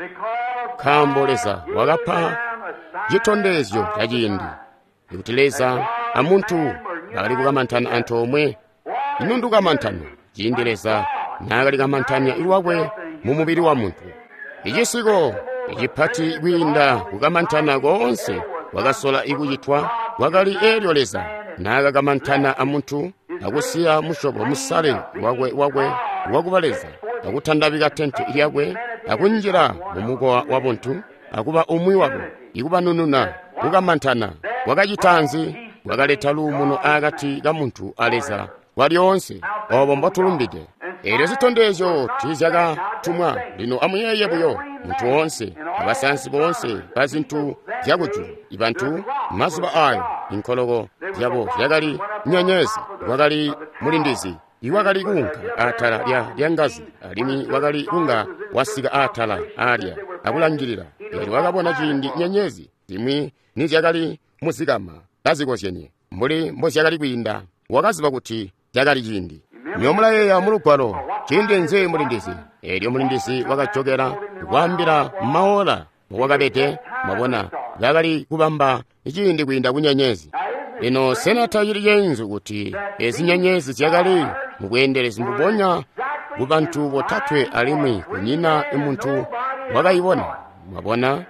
kamboleza wakapa jitondezyo jajindi ikutileza amuntu bakali kukamantana anthu omwe inundu kamantano jindeleza nakali kamantanya ilwakwe mu mubiri wa muntu ijisiko ijipati gwinda kukamantana konse wakasola ikujitwa wakali eryoleza nakakamantana amuntu akusiya mushobo musale wakwe wakwe wakubaleza akuthandabika tente ilyakwe akunjira mumuko wa buntu akuba umwi wako ikuba nununa kukamanthana wakachitanzi wakaleta lumuno akati ka munthu aleza walionse obo mbotulumbike ero zitondezo tizakatumwa lino amuyeye buyo munthu wonse abasansi bonse pa zinthu zakujulu ibantu mazuba ayo inkoloko yabo yakali nyenyezi wakali mulindizi iwakali kunka atala lya lyangazi alimi wakali kunga wasika atala alya akulangirira ero wakabona chindi nyenyezi timwi nizyakali muzikama lazikosyeni mbuli mbozyakali kwinda wakaziba kuti yakali chindi nyomula yeya mulugwalo chindi nze mulindizi eryo mulindizi wakachokera kukwambira maola wakapete mabona yakali kubamba ichindi kwinda kunyenyezi lino senata yili yenzu kuti ezi nyenyezi zyakali mukuyendereza mbuponya kubantu botatwe alimwi kunyina imuntu wakayibona mabona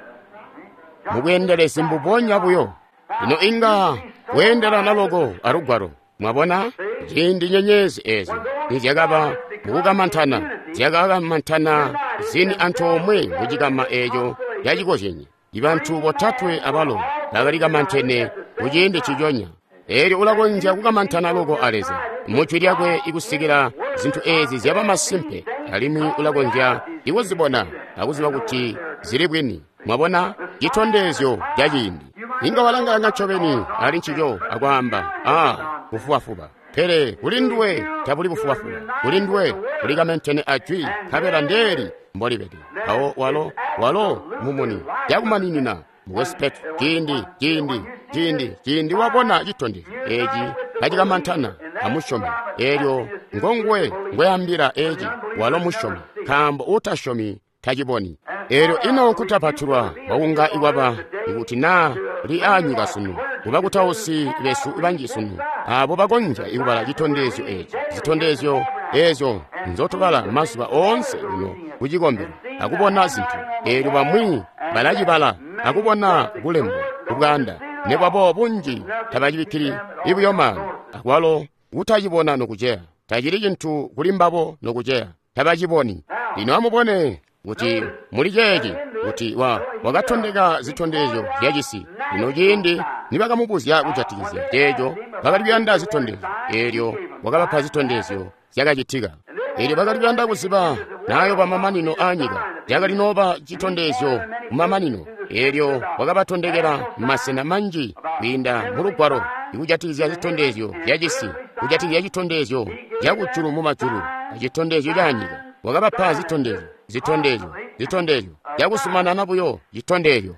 mukuyendereza mbuponya buyo lino inga kuyendera naloko alugwalo mwabona chindi nyenyezi ezo nizyakaba mukukamanthana zyakamanthana zini anthu omwe muchikama echo yachikochenyi ibantu botatwe abalo lakalikamanthene kuchindi chichonya eryo ulakonja kukamanthana loko aleza muchwi lyakwe ikusikira zinthu ezi zyapamasimpe alimi ulakonja ikuzibona akuziba kuti zili bwini mwabona chithondezyo chachindi inga walanganya chopeni ali nchicho akwamba ah kufuwafuba pere kulindwe tabuli kufuwafuba kulindwe kulikamenthene achwi kapera nderi mbolipete awo walo walo mumoni yakumaninina muwespect chindi chindi chindi chindi wabona chithondezyo echi kachikamanthana amushomi eryo ngongwe ngoyambira echi walo mushomi khambo utashomi tachiboni eryo ino kutapathulwa waunga iwapa ikuti na li anyika sunu kuba kutausi lesu ibanji sunu abo bakonja ikubala chithondezyo echi zithondezyo ezo nzotokala masuba onse uno kuchikombero akubona zinthu eryo bamwi balachibala akubona kulembo kubwanda nebwabo bunji tabachibikiri ibuyomano akwalo utachibona nokucheya tachili chinthu kulimbabo nokucheya tabachiboni lino amubone kuti muli chechi kuti wa wakathondeka zithondezo zyachisi ino chindi nibakamubuzya kuchatikiza techo bakatipyanda zithondezo eryo wakapapha zithondezo zyakachitika eryo bakatipyanda kuziba nayo pamamanino anyika yakalinopa chithondezo mumamanino eryo wakapathondekera masena manji kwinda mulugwalo ikuchatikiza zithondezo zyachisi kuchatikiza chithondezo zyakutchulu mumachulu chithondezo chanyika wakapapha zithondezo zithondezo zithondezo yakusumana nabuyo chithondezo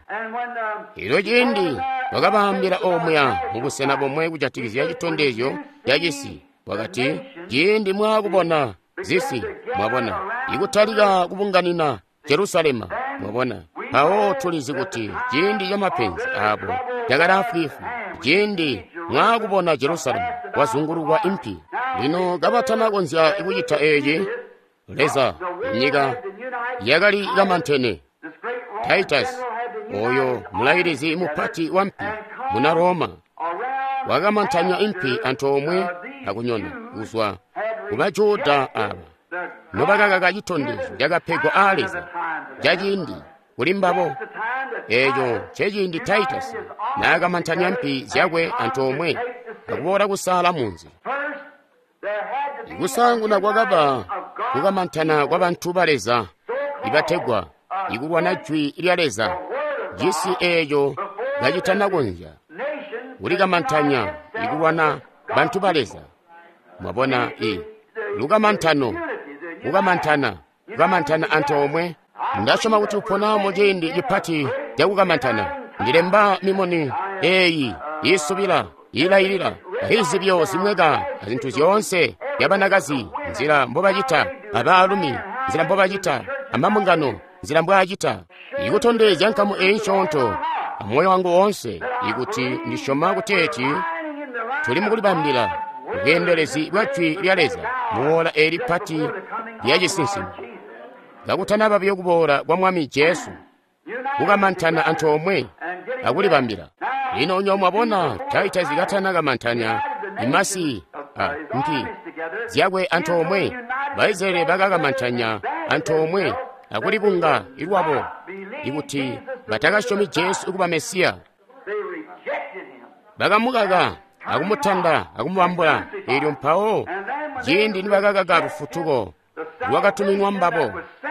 ilo chindi wakapambira omwe mukusena bomwe kuchatikiza chithondezo yachisi wakati chindi mwakubona zisi mwabona ikuthalika kupunganina Jerusalema mwabona awo tulizi kuti chindi cha mapenzi apo yakalafifu chindi mwakubona Jerusalema wazungulukwa impi lino kapatanakonzya ikuchita echi leza nyika yakali kamanthene Titus oyo mulairizi mupati wa mpi muna Roma wakamanthanya impi anthu omwe akunyona kuswa kubajuda aba nobakakaka chithondezo chakaphedwa aleza chachindi kulimbabo echo chechindi Titus nakamanthanya mpi zyakwe anthu omwe akubora kusala munzi ikusanguna kwakapa kukamanthana kwa banthu baleza ibathegwa ikulwana jwi lyaleza jisi echo gachitanakonja kulikamanthanya ikulwana banthu baleza mwabona i lukamanthano kukamanthana kukamanthana anthu omwe ndasoma kuti uphonamo chindi chipati chakukamanthana ndilemba mimoni eyi isubira ilayirira ahizibyo zimweka azinthu zyonse yabanakazi nzira mbobachita abalumi nzira mbobachita amamungano nzira mbwachita ikuthondeza nkamu enchonto amoyo wangu wonse ikuti ndishoma kuteti tuli mukulibambira kuyenderezi bwachwi lyaleza muola eri pati lyachinsinsimu gakutanaba byokubora kwa mwami Yesu kukamanthana anthu omwe akulibambira lino nyomwe abona Titus ikathana kamanthanya imasi a mpi zyakwe anthu omwe baizere bakakamantanya anthu omwe akulibunga ilwapo ikuti batakashomi Yesu ukuba Mesiya bakamukaka akumuthanda akumubambula ilyo mphawo jindi ni bakakaka kufutuko lwakatuming'wa mbapo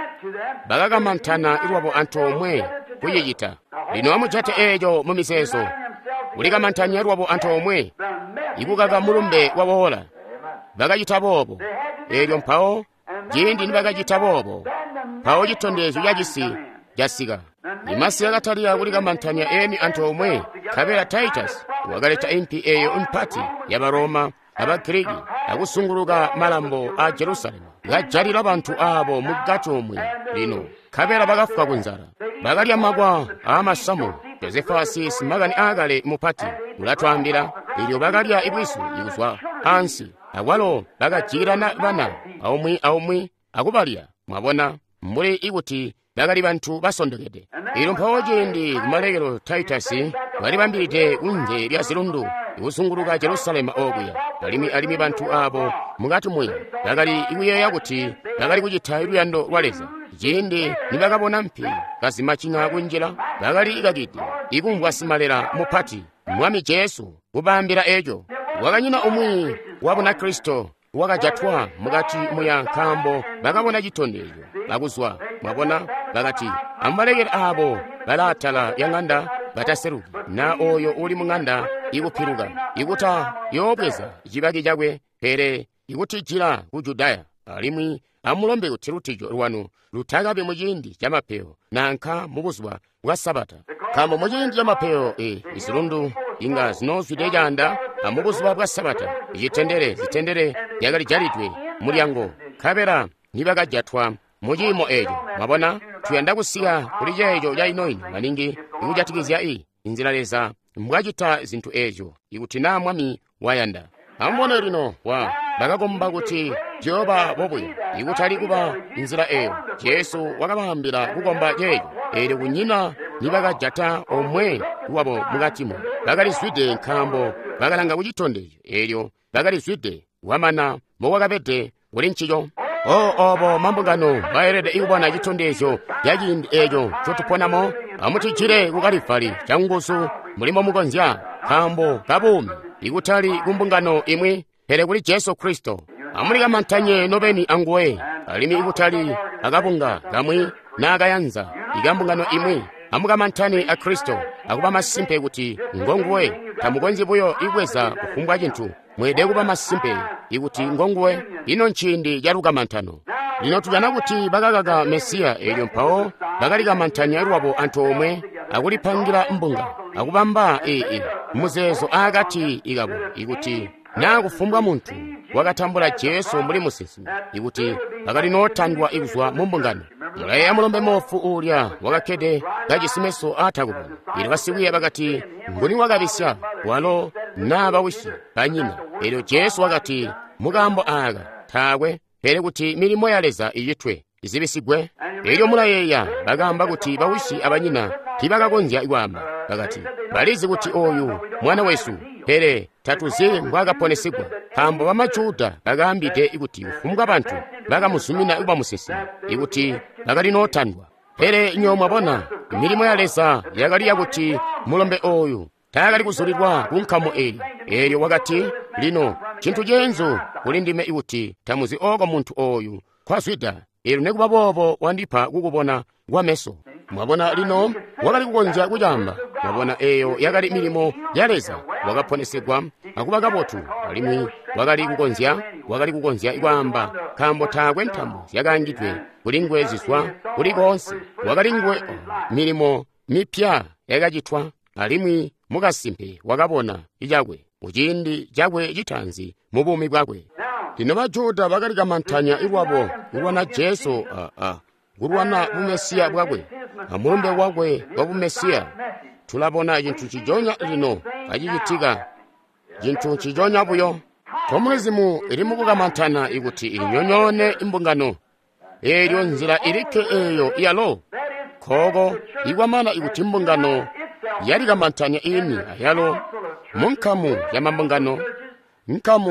bakakamanthana ilwapo anthu omwe kuyiyita lino amujate ejo mumiseso ulikamanthanya ilwapo anthu omwe ikukaka mulumbe wawola bakachitapopo ilyo mphawo jindi ni bakachitapopo mphawo chitondezo yachisi jasika imasi yakataliya kulikamanthanya eni anthu omwe kapera Titus wakaleta impi eyo impati ya Baroma abagiriki akusunguluka malambo a Jerusalemu gajalira banthu abo mugachomwe lino kapera bakafuka kunzara bakalya magwa amasamu Josefasi simagani agale mupati ulatwambira ilyo bakalya ibwisu yuzwa ansi awalo bakajirana bana aumwi aumwi akubalya mwabona mbuli ikuti bakali banthu basondekete ilo mphawo jindi kumalekero Titus bali bambirite unje lya zilundu ikusunguluka Jerusalemu okuya balimi alimi banthu abo mukati mwe bakali ikuyeya kuti bakali kuchitha iluyando lwaleza jindi nibakabona mpi kazimachinga kunjira bakali ikakiti ikumbwa simalera mupati mwami Yesu kubambira ejo wakanyina umwi wabona Kristo wakajatwa mukati muya nkambo bakabona chitondezo bakuzwa mwabona bakati amalekera abo balatala yang'anda bataseruki na oyo uli mung'anda ikuphiruka ikuta yopeza chibaki chakwe pere ikutijira ku Judaya alimwi amulombe kuthirutijo lwanu luthakabe muchindi cha mapheo nankha mukuzwa bwa Sabata kama muchindi cha mapheo e izilundu inga zinozwitejanda amukuzwa bwa Sabata ichitendere zitendere yakali jalitwe mulyango kapera nibakajatwa muchimo ejo mwabona tuyanda kusiya kuli jejo ya inoino maningi ikujatikizya i inzira leza mbwachita zinthu ejo ikuti na mwami wayanda ambona lino wa bakakomba kuti Jehova bobuya ikutali kuba inzira eyo Yesu wakabahambira kukomba jejo eri kunyina nibakajata omwe kuwabo mukatimo bakaliswide nkambo bakalanga kuchitondejo eryo bakaliswide wamana mowakapete uli nchicho o obo mambungano baerede ikubona chitondezo yachindi ejo chotuponamo amutijire kukalifali changusu mulimo mukonzya kambo kabumi ikutali kumbungano imwe here kuli Yesu Kristo amulikamanthanye nobeni anguwe alimi ikutali akabunga kamwe nakayanza ikambungano imwe amukamanthani a Kristo akuba masimpe kuti ngonguwe tamukonzi buyo ikweza kufumbwa chinthu mwede kuba masimpe ikuti ngonguwe ino nchindi yalukamanthano lino tuyana kuti bakakaka Mesiya elyo mphawo bakalikamanthanya ilwapo anthu omwe akulipangira mbunga akubamba ee muzezo akati ikapo ikuti nakufumbwa munthu wakathambula Yesu muli musisi ikuti bakali nothandwa ikuzwa mumbungano mulaye amulombe mofu ulya wakakhede gachisimeso athakupona ili wasiwiya bakati nguni wakabisya walo nabawishi banyina elyo Yesu wakati mukambo aka thakwe pere kuti milimo yaleza iyithwe izibisigwe elyo mulayeya bakamba kuti bawishi abanyina tibakakonzya iwama bakati balizi kuti oyu mwana wesu pere tatuze mbwakaponesigwa kambo bamajuda bakambite ikuti ufumuka banthu bakamusumina iba musisi ikuti bakali nothandwa pere nyomwe bona milimo yaleza yakali yakuti mulombe oyu takali kuzulidwa kunkhamo eli elyo wakati lino chinthu chenzo kuli ndime ikuti tamuzi oko munthu oyu khwazwida elu nekuba bobo wandipha kukubona wameso mwabona lino wakali kukonzya kuchamba mwabona eyo yakali milimo yaleza wakaphonesedwa akuba kapothu alimwi wakali kukonzya wakali kukonzya ikwamba kambo thakwe nthambo yakangitwe kuli ngwe ziswa kuli konse wakali ngwe milimo mipya yakachithwa alimwi mukasimpe wakabona ichakwe uchindi chakwe chithanzi mubumi bwakwe lino bajuda bakalikamanthanya ilwapo kulwana Yesu a a kulwana bumesiya bwakwe amulombe wakwe wabumesiya tulabona chinthu chijonya lino achichitika chinthu chijonya buyo komunizimu ili mukukamanthana ikuti ilinyonyone imbungano elyo nzira ilike eyo iyalo khoko ikwamana ikuti imbungano yalikamanthanya ini ayalo munkhamu ya mambungano nkhamu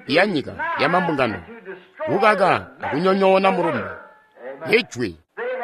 ya nyika ya mambungano kukaga akunyonyona mulumbe ijwi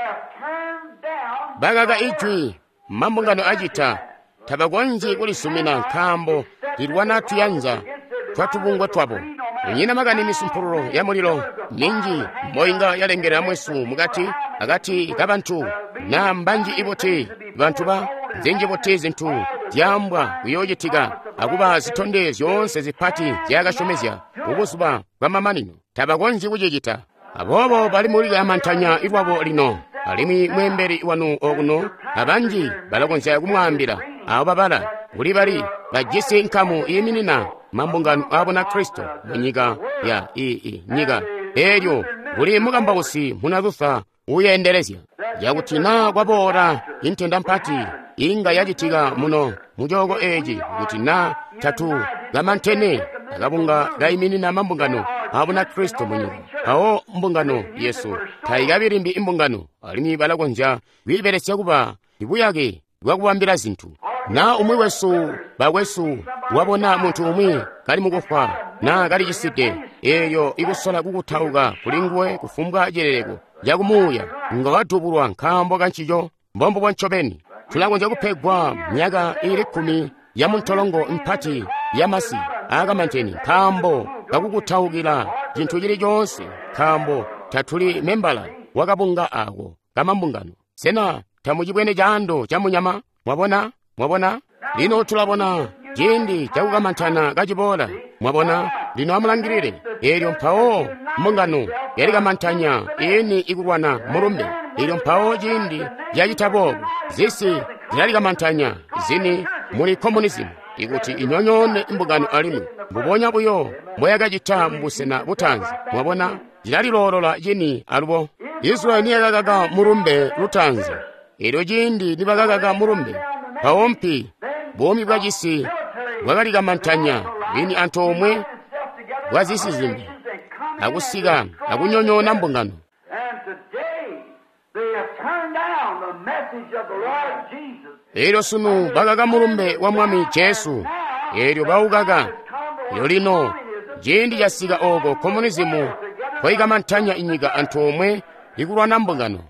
bakaga ijwi mambungano achita tabakonji kulisumina nkhambo lilwana tuyanza twatubungwe twapo unyina makani misumphurulo ya muliro ninji moyinga yalengera mwesu mukati akati kabantu na mbanji iboti bantu ba zenje boti zinthu dyambwa kuyojitika akuba zitonde zonse zipati zyakashomezya ukusuba kwa mamanino tabakonji kuchita abobo bali mulira amantanya iwabo lino alimi mwemberi wanu okuno abanji balakonza kumwambira abo babala kuli bali bajise nkamu iminina mambungano abo na Kristo munyika ya ii nyika eryo kuli mukamba usi munarufa uyenderezya yakutina kwabora intenda mpati inga yajitika muno mujogo eji kutina tatu gamantene akabunga gaiminina mambungano abo na Kristo munyika awo mbungano Yesu taigabirimbi imbungano alimi balakonja wiberesya kuba ibuyage lwakuwambira zinthu na umwe wesu bawesu wabona muntu umwe kali mukufa na kali chisite eyo ikusola kukuthauka kulingwe kufumbwa jerereko yakumuya nga watubulwa nkhambo kanchijo mbombo bwanchopeni tulakonja kuphegwa myaka ili kumi ya muntolongo mpati ya masi akamanteni nkhambo kakukuthaukira chinthu chilichonse nkhambo tathuli membala wakabunga ako kamambungano sena tamuchibwene chando cha munyama mwabona mwabona lino tulabona chindi chakukamantana kachibola mwabona lino amulangirire eryo mphawo mbungano yali kamantanya ini ikulwana mulumbe eryo mphawo chindi yachitabobo zisi zinali kamantanya zini muli communism ikuti inyonyone mbungano alimu mbubonya buyo moyakachita mbusena butanzi mwabona jinali lolola jini alubo Israeli niyakakaga mulumbe lutanzi eryo jindi nibakakaga mulumbe pawompi bomi bwajisi bwakali kamantanya lini anthu omwe bwazisizimbi akusika akunyonyona mbungano eryo sunu bakaka mulumbe wa mwami Yesu eryo bawukaka eryo lino jindi jasika oko komunizimu kwaikamantanya inyika anthu omwe ikulwana mbungano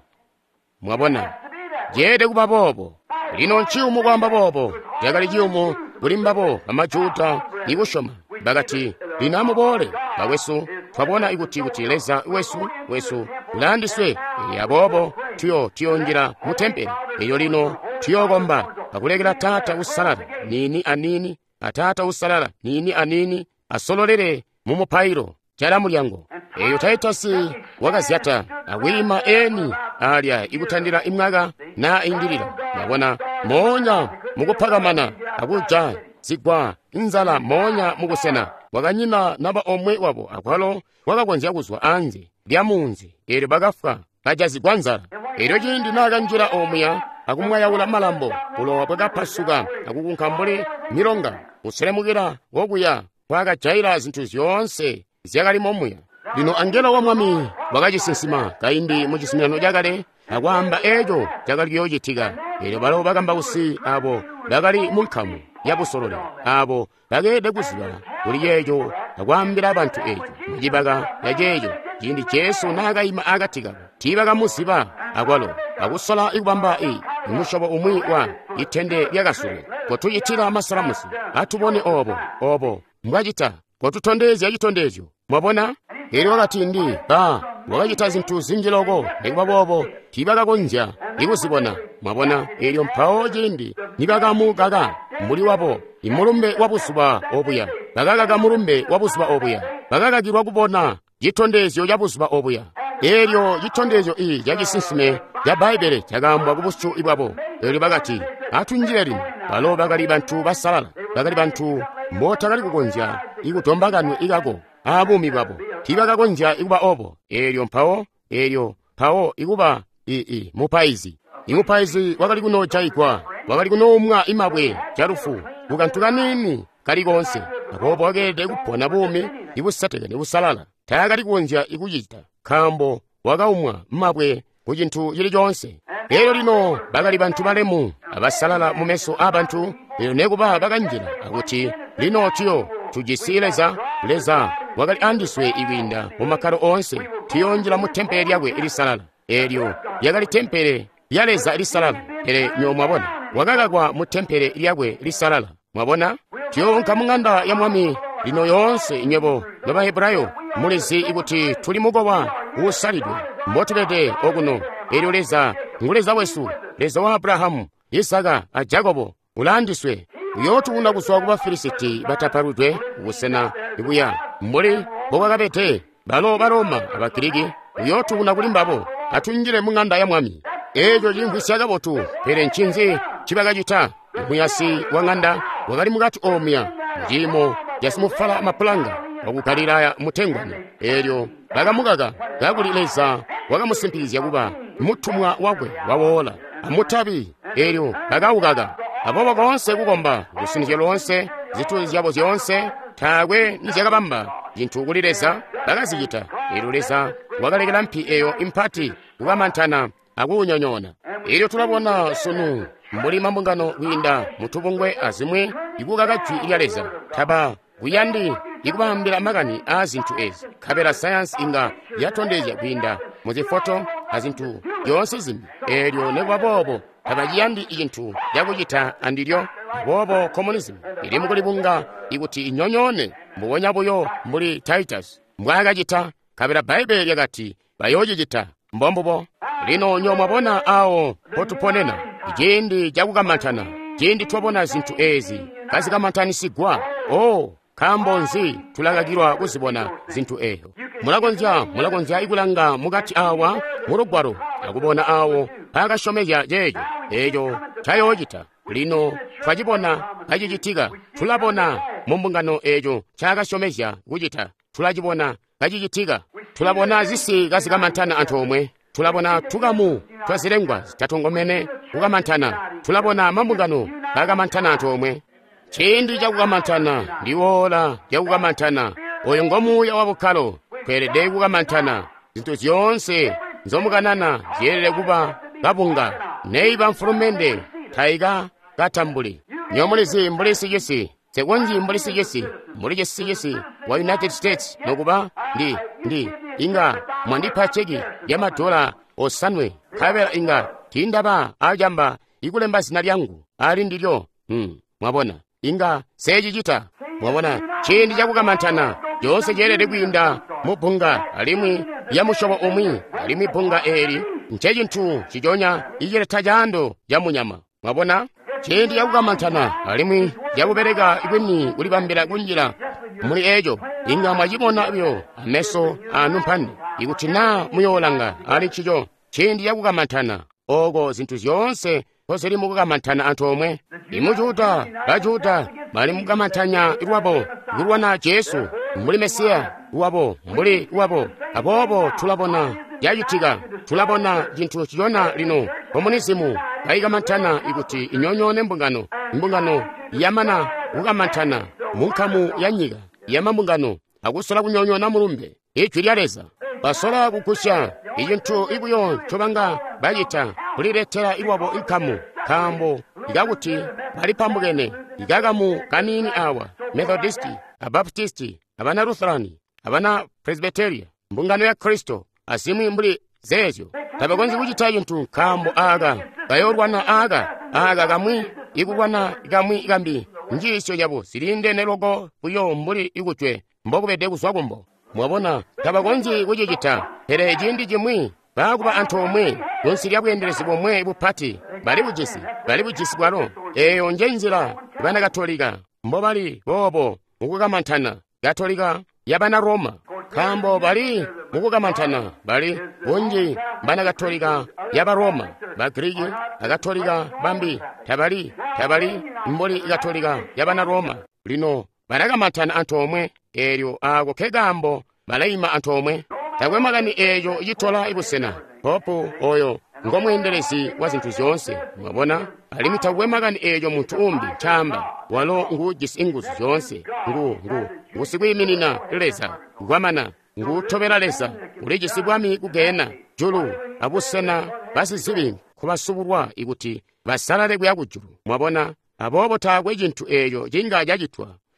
mwabona jede kuba bobo lino nchiumu kwamba bobo yakali chiumu kulimbapo amajuta ikushoma bakati linamubole bawesu twabona ikuti kuti leza wesu wesu ulandiswe ya bobo tiyo tiyonjira mutempere iyo lino tiyokomba pakulekera tata usalala nini anini atata usalala nini anini asololere mumupairo chala mulyango eyo taitasi wakazyata awima eni alya ikuthandira imwaka na ingirira yabona monya mukuphakamana akuja zigwa inzala monya mukusena wakanyina naba omwe wabo akwalo wakakonja kuzwa anze lyamunzi eri bakafa kaja zigwa nzala eryo chindi nakanjira omweya akumwayawula malambo ulowa bwakaphasuka akukunkhambule milonga uselemukira wokuya kwakajaira zinthu zonse zyakali momweya lino angelo wa mwami wakachisisima kaindi muchisimilano jakale akwamba echo chakali yochitika eryo balo bakamba usi abo bakali munkhamu yabusolole abo bakede kuziba kuli yecho akwambira abantu echo muchipaka yachecho chindi Yesu nakayima akatika tibakamuziba akwalo akusola ikupamba iyi imushobo umwi wa ithende lyakasulo kotuyitira masalamusi atubone obo obo mbwachita kotutondezi yachitondecho mwabona eri wakati ndi ba wakachita zinthu zinjiloko ikupapopo tibakakonja ikuzibona mwabona eryo mphawo chindi nibakamukaka mbuli wapo imulumbe wapusupa opuya bakakaka mulumbe wapusupa opuya bakakakirwa kupona chitondezyo chapusupa opuya eryo chitondezyo iyi chachisisime cha baibele chakambwa kupusu ibwapo eryo bakati atunjire lino palo bakali banthu basalala bakali banthu mbotakali kukonja ikutombakanwe ikako abumi bapo tibakakonja ikuba opo eryo mphawo eryo mphawo ikuba ii mupaizi imupaizi wakali kuno chaikwa wakali kuno umwa imabwe charufu kukantuka nini kalikonse apopo wakede kupona bumi ibusateka nibusalala takali kukonja ikuchita khambo wakaumwa mmabwe kuchinthu chilichonse lero lino bakali banthu balemu abasalala mumeso abantu lero nekuba bakanjira akuti lino tiyo tujisile za leza wagali andiswe iwinda mu makalo onse tiyonjera mu tempere lyabwe elisalala elyo yagali tempere yaleza elisalala ere nyo mwabona wagagagwa mu tempere lyabwe elisalala mwabona tiyonka mu ng'anda ya mwami lino yonse inyebo n'Abaheburayo mulezi ikuti tuli mugoba usalidwe mbotulede oguno elyo leza nguleza wesu leza wa Abrahamu Isaka a Jakobo ulandiswe yotunda kuswa kuba Filisiti bataparudwe ubusena ibuya mbuli bogagabete balo baroma abakirigi yotunda kulimbabo atunjire mu ng'anda ya mwami ejo jingwisyaga botu pere nchinzi chibagajita muyasi wa ng'anda wagali mugati omya ndimo yasimufala amapulanga wakukalira mutengwani elyo bagamugaga gagulileza wagamusimpirizya kuba mutumwa wagwe wawola amutabi elyo bagawugaga abo bonse kugomba gusinje lonse zituzi zyabo zyonse tagwe nizyagabamba jintugulireza bagaziyita elyo leza wagalekera mpi eyo impati ugamantana agunyonyona elyo tulabona sunu mbuli mambungano winda mutubungwe azimwe igugagachwi ilyaleza taba guyandi ikubambira magani azintu ezi kabera science inga yatondezya gwinda muzifoto azintu yonse zimwe elyo negwabobo tabagiyandi intu yakuyita andilyo bobo communism iri mukulibunga ikuti inyonyone mubonya buyo muri Titus mbwagajita kabera Bible yagati bayojijita mbombobo lino nyoma bona awo potuponena igindi jakukamantana gindi twabona zintu ezi kazikamantani sigwa oh kambonzi tulagagirwa kuzibona zintu eyo mulagonja mulagonja ikulanga mugati awa mulugwaro akubona awo akashomeja jejo ejo chayojita lino twajibona kajijitika tulabona mumbungano ejo chakashomeja kujita tulajibona kajijitika tulabona zisi kazikamantana anthu omwe tulabona tugamu twazilengwa tatongomene kukamantana tulabona mambungano kakamantana anthu omwe chindi chakukamantana ndiwola chakukamantana oyo ngomuya wabukalo kwerede kukamantana zinthu zonse nzomukanana ziyerere kuba kabunga neiba mfulumende taiga katambuli nyomulezi mbulisi yesi sekonji mbulisi yesi mbulisi yesi wa United States nokuba ndi ndi inga mwandipa cheki ya madola osanwe kabera inga tindaba ajamba ikulemba zina lyangu ali ndilyo hmm mwabona inga sejijita mwabona chindi chakukamantana yonse jerere kwinda mubunga alimwi ya mushobo omwi alimi bunga eri nchejintu chijonya ijere tajando ya munyama mwabona chindi chakukamantana alimwi yakubereka ikweni ulibambira kunjira muri ejo inga mwajibona byo ameso anumpande ikutina muyolanga ali chijo chindi chakukamantana ogo zintu zonse kozeri mukukamantana anthu omwe imujuta bajuta bali mukukamantanya iwabo iwana Yesu muli Mesiya iwabo muli iwabo abobo tulabona yayitika tulabona jintu chiyona lino komunisimu kayikamantana ikuti inyonyone mbungano mbungano yamana kukamantana munkamu yanyiga yamambungano akusala kunyonyona mulumbe ichwi lyaleza basola kukusha ijintu ibuyo chobanga bayita kuliretera iwabo inkamu kambo igakuti bali pambugene igagamu kanini awa Methodisti Abaptisti abana Lutherani abana Presbyteria mbungano ya Kristo asimwi mbuli zezo tabagonzi kuchita yintu kambo aga bayorwana aga aga gamwi ikugwana gamwi igambi njisho yabo silinde nelogo buyo mbuli ikutwe mbokubede kuswakumbo mwabona tabagonzi kuchita here jindi jimwi bakuba anthu omwe yonse lyakuyendera bomwe bupati bali bujisi bali bujisi bwalo eyo njenjira bana Katolika mbo bali bobo mukukamantana Katolika yabana Roma kambo bali mukukamantana bali bonji bana Katolika yaba Roma Bagrigi Katolika bambi tabali tabali mboli Katolika yabana Roma lino banakamantana anthu omwe eryo ago kegambo balayima anthu omwe tagwe magani ejo yitola ibusena popo oyo ngomwenderesi wa zinthu zonse mwabona alimitagwe magani ejo muntu umbi chamba walo ngujisi inguzu zonse ngu ngu ngusikwiminina leza ngwamana ngutobera leza ulijisi bwami kugena julu abusena basi zili kubasuburwa ikuti basalale bya kujulu mwabona abobo tagwe jintu ejo jinga jajitwa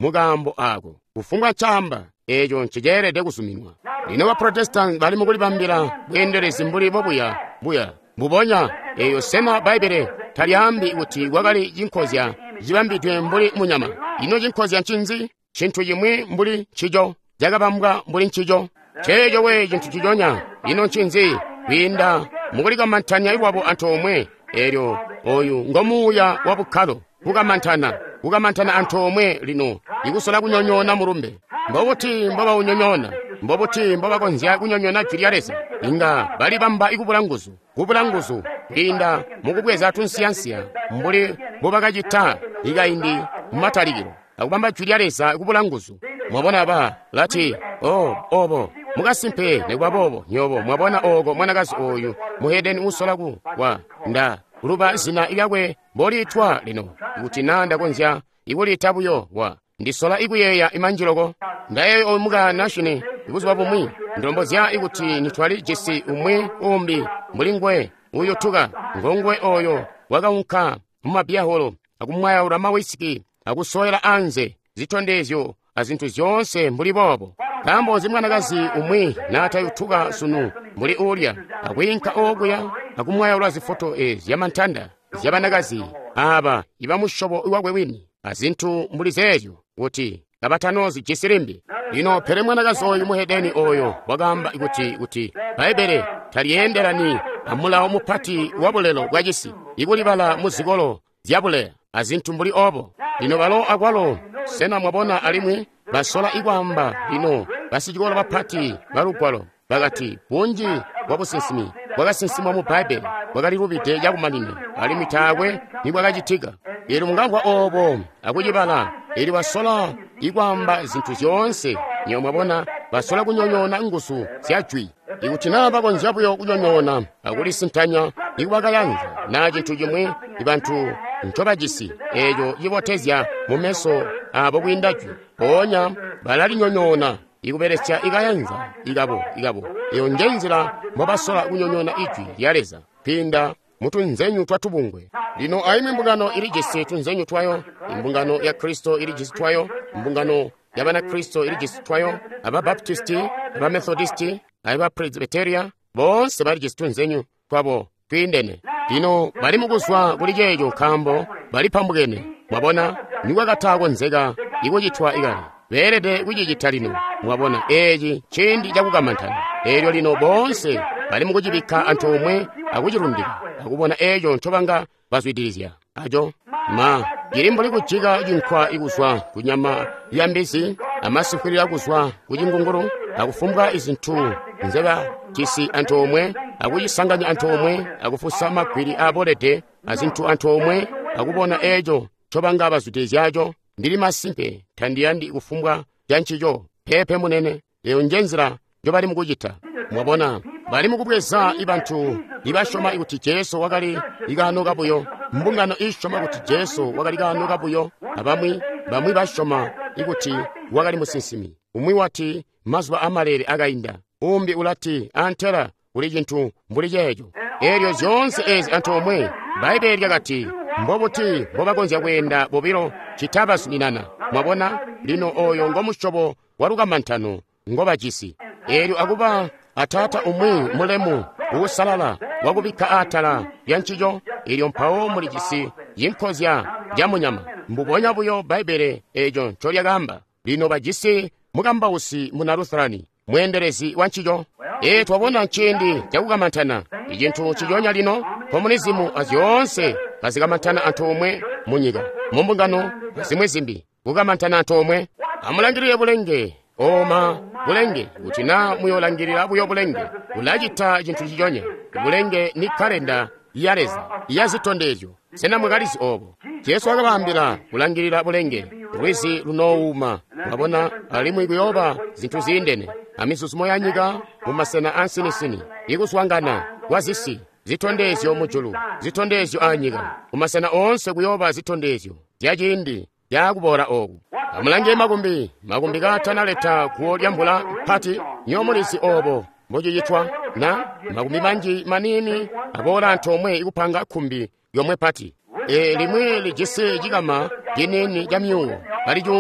mugambo ako kufungwa chamba ejo nchijerede kusuminwa lino baprotestant bali mukulibambira bwenderezi mbulibo buya buya mubonya eyo sena baibele taliyambi kuti wakali jinkozya jibambidwe mbuli munyama ino jinkozya nchinzi chintu yimwe mbuli chijo jakabambwa mbuli nchijo chejo we chintu chijonya ino nchinzi winda mukulikamantanya iwabo anthu omwe eryo oyu ngomuya wabukhalo kukamantana kukamantana anthu omwe lino ikusola kunyonyona mulumbe mbobuti mboba unyonyona mbobuti mboba konzya kunyonyona chiliyaleza inga bali bamba ikubulanguzu kubulanguzu linda mukubweza tunsiyansiya mbuli bobakachita ikaindi mmatalikiro akubamba chiliyaleza ikubulanguzu mwabona ba lati oh obo mukasimpe nekwabobo nyobo mwabona ogo mwanakazi oyu muhedeni usolaku wa nda uluba zina ilyakwe bolitwa lino ikuti nanda konzya ikulitabuyo wa ndisola ikuyeya imanjiloko ndaye omuka nashini ikuzipa pomwi ndombozya ikuti nitwali jesi umwe umbi mulingwe uyo tuka ngongwe oyo wakaunka mumabiyaholo akumwaya ulama wisiki akusoyera anze zitondezyo azinthu zonse mulipopo kambo zimwanakazi umwe natayuthuka sunu muli ulya akwinka okuya akumwaya ulwa zifoto ezi yamantanda zyabanakazi aba ibamushobo iwakwe wini azinthu muli zeyo kuti kabatanozi jisirimbi ino pere mwanakazi oyu muhedeni oyo wakamba ikuti kuti baibele taliyenderani amulawo mupati wabulelo bwajisi ikulibala muzikolo zyabule azinthu muli obo lino balo akwalo sena mwabona alimwi basola ikwamba lino basijikola bapati balugwalo bagati bunji wabusinsimi bwakasinsimwa mu baibele bwakalilubite yakumanine ali mitagwe nibwakachitika eri mungangwa obo akujibala eri basola ikwamba zinthu zonse niyo mwabona basola kunyonyona ngusu syajwi ikuti naba konzyabuyo kunyonyona akulisintanya ikwakayanza na chinthu chimwe ibanthu ncobajisi eyo yibotezya mumeso abo kwindajwi ponya balalinyonyona ikuberesya ikayanza ikabo ikabo iyo njenzira mwabasola kunyonyona ijwi yaleza pinda mutu nzenyu twatubungwe lino aimwe mbungano ili jisi tunzenyu twayo imbungano ya kristo ili jisi twayo mbungano yabana kristo ili jisi twayo aba baptisti aba methodisti aba presbyteria bonse bali jisi tunzenyu twabo twindene lino bali muguswa kuli jejo kambo bali pambugene mwabona niwakatako nzeka ikuchitwa ikali berede kujijita lino mwabona eji chindi chakukamantana eryo lino bonse bali mukujibika anthu omwe akuchirundika akubona ejo ntchopanga bazwidirizya ajo ma jilimbo likuchika jinkhwa ikuswa kunyama yambisi amasikwirira kuswa kuchingunguru akufumbwa izinthu nzeka chisi anthu omwe akuchisanganya anthu omwe akufusa makwiri abolete azinthu anthu omwe akubona ejo ntchopanga bazwidirizyajo ndili masimpe thandiyandi kufumbwa janchijo pepe munene leyo njenzira jo bali mukuchita mwabona bali mukubweza ibanthu ibashoma ikuti jesu wakali ikanoka buyo mbungano ishoma kuti jesu wakali ikanoka buyo abamwi bamwi bashoma ikuti wakali musinsimi umwi wati mazuwa amalere akayinda umbi ulati antera uli chinthu mbuli checho eryo zonse ezi anthu omwe baibeli yakati mbobuti bobakonzya kuyenda bobiro chitabasunirana mwabona lino oyo ngomushobo walukamanthano ngobachisi eryo akuba atata umwi mulemu usalala wakubika atala yanchijo eryo mpawo muli chisi yinkozya jamunyama mbubonya buyo baibele ejo cholyagamba lino bajisi mukamba usi muna Lutherani mwenderezi wanchijo e twabona nchindi chakukamantana ijinthu chijonya lino komunizimu azionse kazikamantana anthu omwe munyika mumbungano zimwe zimbi kukamantana anthu omwe amulangirire bulenge oma bulenge kuti na muyolangirira buyo bulenge ulachita chinthu chijonya bulenge ni kalenda yaleza yazitondezyo sena mwekalizi obo yesu akabambira kulangirira bulenge lwizi lunowuma mwabona alimu ikuyoba zinthu zindene amisusumo yanyika mumasena ansinisini ikuswangana wazisi zitondezyo mujulu zitondezyo anyika mumasena onse kuyoba zitondezyo zyachindi yakubora oku amulange makumbi makumbi katanaleta kuolyambula phati nyomulisi obo mbojiyitwa na makumbi manji manini abola anthu omwe ikupanga khumbi yomwe phati e limwe lijese jikama jeneni jamyuwo alijunja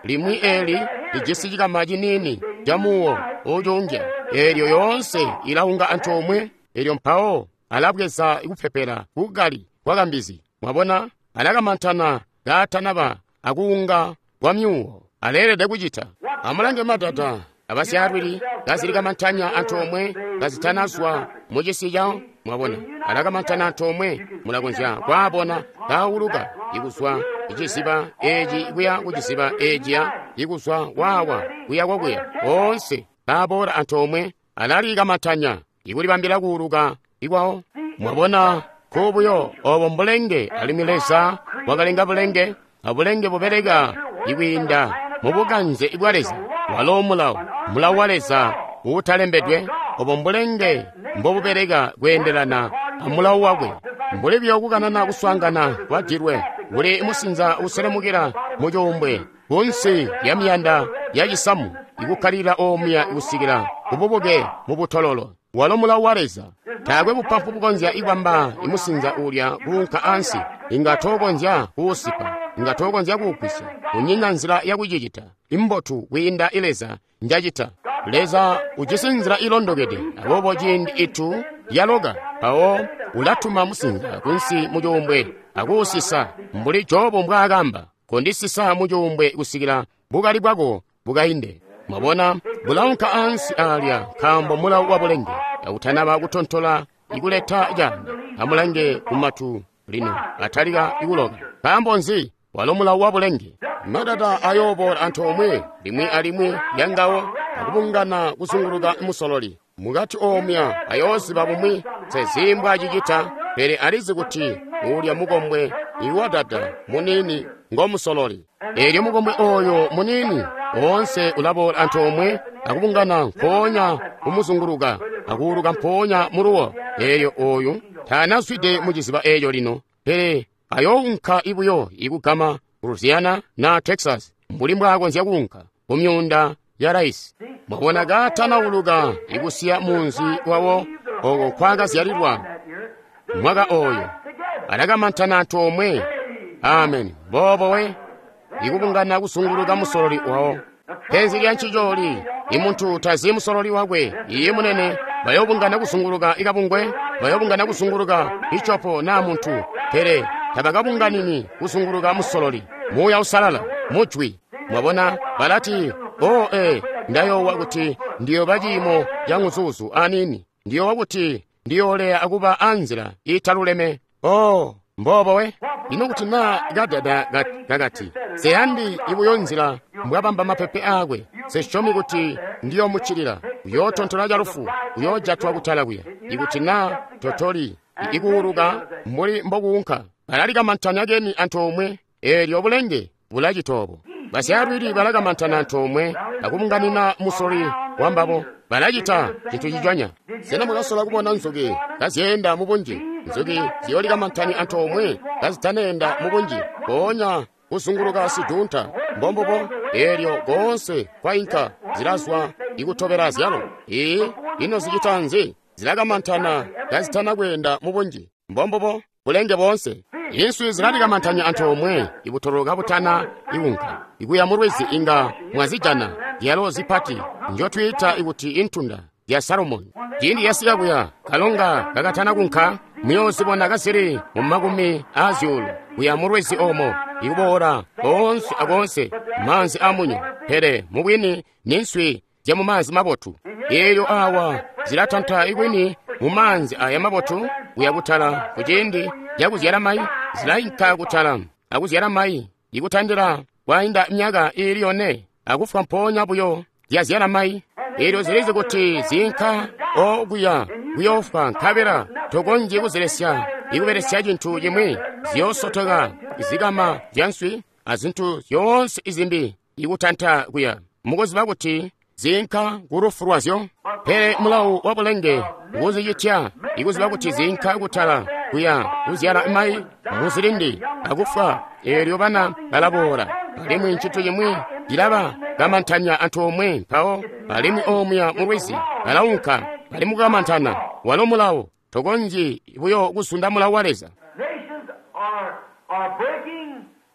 limwi eli lijisijika maji nini jamuwo ojongya elyo yonse ilawunga anthu omwe elyo mphawo alabweza ikupepera kugali kwakambizi mwabona alakamantana gatanaba akuwunga wamyuwo alelede kuchita amulange matata abasi awiri gazilikamantanya anthu omwe gazitanaswa muchisija mwabona alakamantana anthu omwe mulakonja kwabona gawuluka ikuswa ichisiba eji ikuya kuchisiba ejiya ikuswa wawa kuya kwakuya onse gabora anthu omwe alalikamantanya ikulipambira kuuluka ikwawo mwabona kubuyo obo mbulenge alimilesa wakalenga bulenge abulenge bubereka ikwinda mubuganze ibwareza walo mulawo mulawo waleza utalembedwe obo mbulenge mbobubereka kwendelana amulawo wakwe mbuli byokukanana kuswangana wadirwe buli imusinza useremukira mujombwe kunsi ya myanda ya chisamu ikukhalira omya ikusikira ububuke mubutololo walo mulawo waleza takwe bupampu bukonzya ikwamba imusinza ulya kunka ansi ingatokonzya kuusipa ingatokonzya kuukwisa unyinyazira yakuchichita imbotu kuyinda ileza njachita leza uchisinzira ilondokete abobo chindi itu yaloga awo ulatuma musinza kunsi mujombwe akuusisa mbuli jobo mbwakamba kondisisa mujombwe kusikira bukali bwako bukayinde mwabona bulaunka ansi alya kambo mula wabulenge yautanaba kutontola ikuleta jana amulange kumatu lino atalika ikuloka kambo nzi walomula wabulenge madada ayobola anthu omwe limwe alimwe yangawo akubungana kusunguluka musololi mugati omya ayosi babumwi sezimbwa achichita pere alizi kuti ulya mukombwe iwadada munini ngomusololi elyo mukombwe oyo munini onse ulabola anthu omwe akubungana mponya kumuzunguluka akuuluka mponya muruwo eyo oyo tanaswide muchiziba eyo lino pere ayonka ibuyo ikugama Louisiana na Texas mbuli mbwako nziyakunka kumyunda ya raisi mwabona gatanawuluka ikusiya munzi wawo oko kwakaziyalirwa mwaka oyo adakamantana anthu omwe amen bobowe ikubungana kusunguluka musololi wawo penzi lya nchijoli imuntu tazi musololi wakwe iye munene bayobungana kusunguluka ikabungwe bayobungana kusunguluka ichopo na muntu pere tabakabunganini kusunguluka musololi muya usalala mujwi mwabona balati o e ndayo wakuti ndiyo bajimo yanguzuzu anini ndiyo wakuti ndiyo leya akuba anzira italuleme o mbobowe ino kuti na gadada gagati seyandi ibuyonzira mbwabamba mapepe akwe seshomi kuti ndiyo muchilira uyotontola jalufu uyojatwa kutalakwiya ikuti na totoli ikuuluka mbuli mbokuunka alalikamantana ageni anthu omwe elyo bulenge bulachitobo basi alwili balakamantana anthu omwe akubunganina musoli wambabo balachita chinthu chichwanya sena mukasola kubona nzuki kaziyenda mubunji nzuki ziyolikamantani anthu omwe kazitanenda mubunji konya kusunguluka sidunta mbombopo elyo gonse kwa inka zilaswa ikutopera ziyalo iyi ino zichitanzi zilakamantana kazitana kwenda mubunji mbombopo bulenge bonse Yesu zilalikamantanya anthu omwe ibutoloka butana iwunka ikuya murwezi inga mwazijana yalo zipati njotwita ikuti intunda ya Salomoni jindi yasika kuya kalonga kakatana kunka miyosi bona kasiri mumakumi azyulu kuya murwezi omo ikubora onse akonse manzi amunyo pere mubwini ninswi ja mumanzi mabotu eyo awa zilatanta ikwini mumanzi aya mabotu kuya kutala kujindi yakuziyala mayi zilayinka kutala akuziyala mayi ikutandira kwainda myaka iliyone akufa mponya buyo yaziyala mayi ilyo zilize kuti zinka okuya kuyofa nkabera tokonje kuziresya ikuberesya chinthu chimwe ziyosotoka izikama vyanswi azinthu yonse izimbi ikutantha kuya mukuziva kuti zinka kurufu rwazyo pere mulawu wabulenge ukuzichitya ikuziva kuti zinka kutala kuya kuziyala mayi muzilindi akufa elyo bana balabora alimwe ntchito yemwe ilaba kamantanya anthu omwe mpawo alimwe omya murwezi alawunka alimu kamantana walo mulawo tokonji ibuyo kusunda mulawu waleza Nations are, are breaking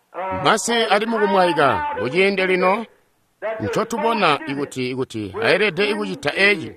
masi ali mukumwayika mujinde lino nchotubona ikuti ikuti ayerede ikuchita eji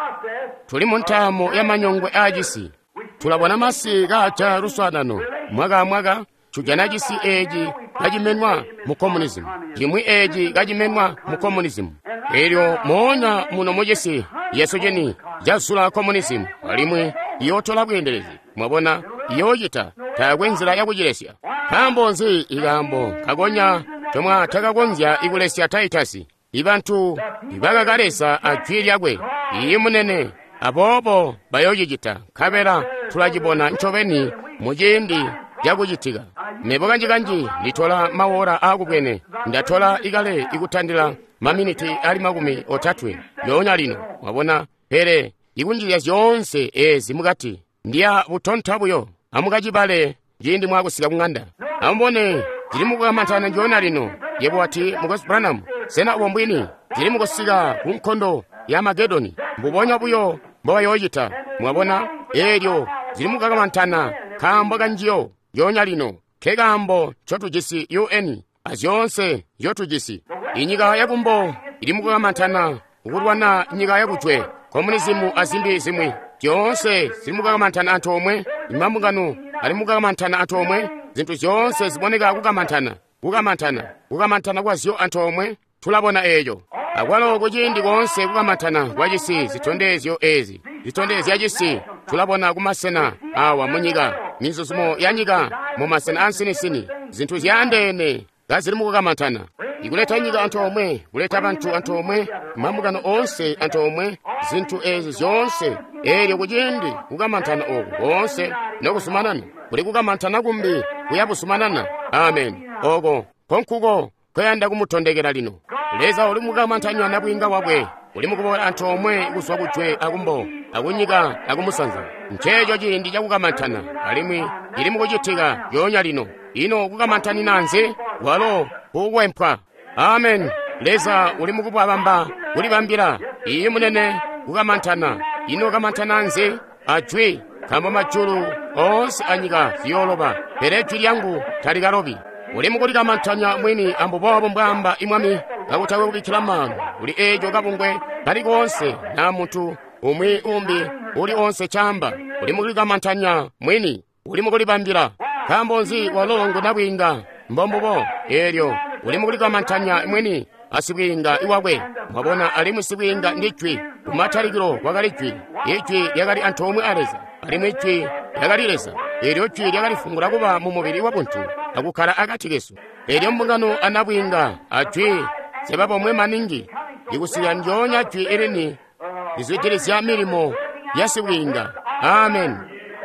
tuli mu ntamo ya manyongwe ajisi tulabona masi gacha luswanano mwaka mwaka chujana jisi eji gajimenwa mu communism jimwi eji gajimenwa mu communism elyo moona muno mojesi yesu jeni jasula communism alimwe yotola bwenderezi mwabona yoyita tagwenzira yakujilesya kambonzi igambo kagonya tomwa takagonzya igulesya taitasi ibantu ibagagalesa ajwiryagwe iyi munene abobo bayoyigita kabera tulajibona nchoveni mujindi yakujitiga nebo kanji kanji nitola mawora akubwene ndatola igale ikutandira maminiti ali makumi otatwe yonya lino wabona pere ikunjilya zonse ezi mukati ndiya butonta buyo amukajibale jindi mwakusika kung'anda ambone jiri mukukamantana njona lino yebo ati mukosi Branham sena ubombwini jiri mukusika kunkondo ya Magedoni mbubonya buyo mbawa yoyita mwabona elyo jiri mukukamantana kambo kanjiyo yonya lino kegambo chotujisi U N azyonse yotujisi inyiga yakumbo iri mukukamantana ukulwana inyiga yakuchwe komunizimu azimbi zimwi byonse ziri mukukamantana anthu omwe imambungano ali mukukamantana anthu omwe zinthu zonse ziboneka kukamantana kukamantana kukamantana kwaziyo anthu omwe tulabona eyo akwalo kuchindi konse kukamantana kwachisi zitondezyo ezi zitondezi yachisi tulabona kumasena awa munyika mizuzumo yanyika mu masena ansinisini zinthu ziyandene gaziri mukukamantana ikuleta nyika anthu omwe kuleta abantu anthu omwe mamukano onse anthu omwe zinthu ezi zonse elyo kuchindi kukamantana oku onse nokusumanana kuli kukamantana kumbi kuyakusumanana amen oko konkuko kweyanda kumutondekera lino leza uli mukamantanya nabwinga wabwe uli mukubola anthu omwe ikuswa kuchwe akumbo akunyika akumusanza nchecho chindi chakukamantana alimwi ili mukuchitika yonya lino ino kukamantani nanze walo kukwempha amen leza uli mukupwapamba uli pambira iyi munene kukamantana ino kamantana nze ajwe kamba machulu onse anyika ziyoloba perechu lyangu talikalobi uli mukulikamantanya mwini ambobobo mbwamba imwami kakutawe kubikira mano uli ejo kabungwe kalikonse na munthu umwi umbi uli onse chamba uli mukulikamantanya mwini uli mukulipambira kambonzi walongo nabwinga mbombobo elyo uli mukulikamantanya mwini asibwinga iwabwe mwabona ali musibwinga ndichwi kumatalikiro kwakalichwi ichwi yakali anthu omwe aleza alimu ichwi yakalilesa elyo chwi yakalifungula kuba mu mubiri wa munthu akukhala akatikeso elyo mbungano anabwinga achwi sebapo omwe maningi ikusiya njonya chwi ilini iziitirisya milimo yasibwinga amen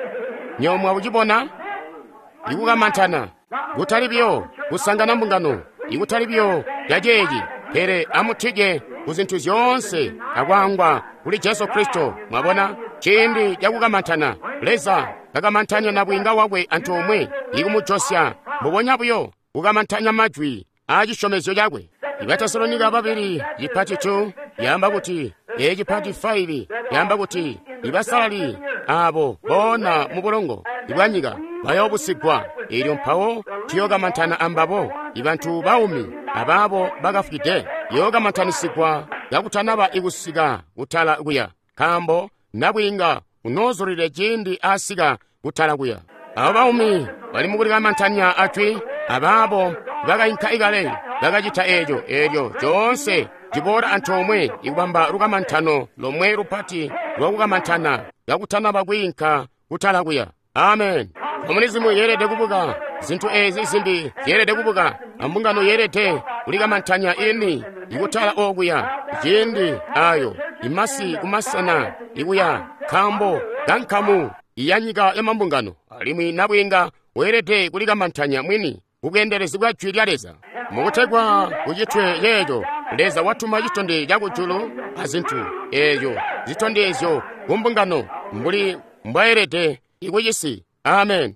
nyomwa kuchipona ikukamantana kutalibyo kusangana mbungano ikutalibyo yajeji pere amutige kuzinthu zonse akwangwa kuli Yesu Kristo mwabona chindi chakukamantana leza kakamantanya na bwinga wabwe anthu omwe ikumuchosya mbubonyabuyo kukamantanya majwi achishomezo chakwe Ibatesalonika babiri chipati two yamba kuti echipati five yamba kuti ibasalali abo bona mubulongo ibwanyika bayobusigwa ilyo mpawo tiyokamantana ambabo ibantu baumi ababo bagafide yokamantanisigwa yakutanaba ikusiga utala kuya kambo nabwinga unozulire chindi asiga utala kuya abo baumi bali mukulikamantanya achwi ababo bagayinka igale bagajita ejo elyo jonse jibora anthu omwe ikubamba lukamantano lomwe lupati lwakukamantana yakutana bagwinka kutala kuya amen komunizimu yerede kubuka zinthu ezi zimbi yerede kubuka ambungano yerede kulikamantanya ini ikutala okuya jindi ayo imasi kumasana ikuya kambo gankamu iyanyika yamambungano alimwi nabwinga werede kulikamantanya mwini kukenderezibwa chwi lyaleza mukutegwa kuchitwe yejo leza watuma chitonde chakujulu azinthu eyo zitonde ezyo kumbungano mbuli mbwaerete ikuchisi amen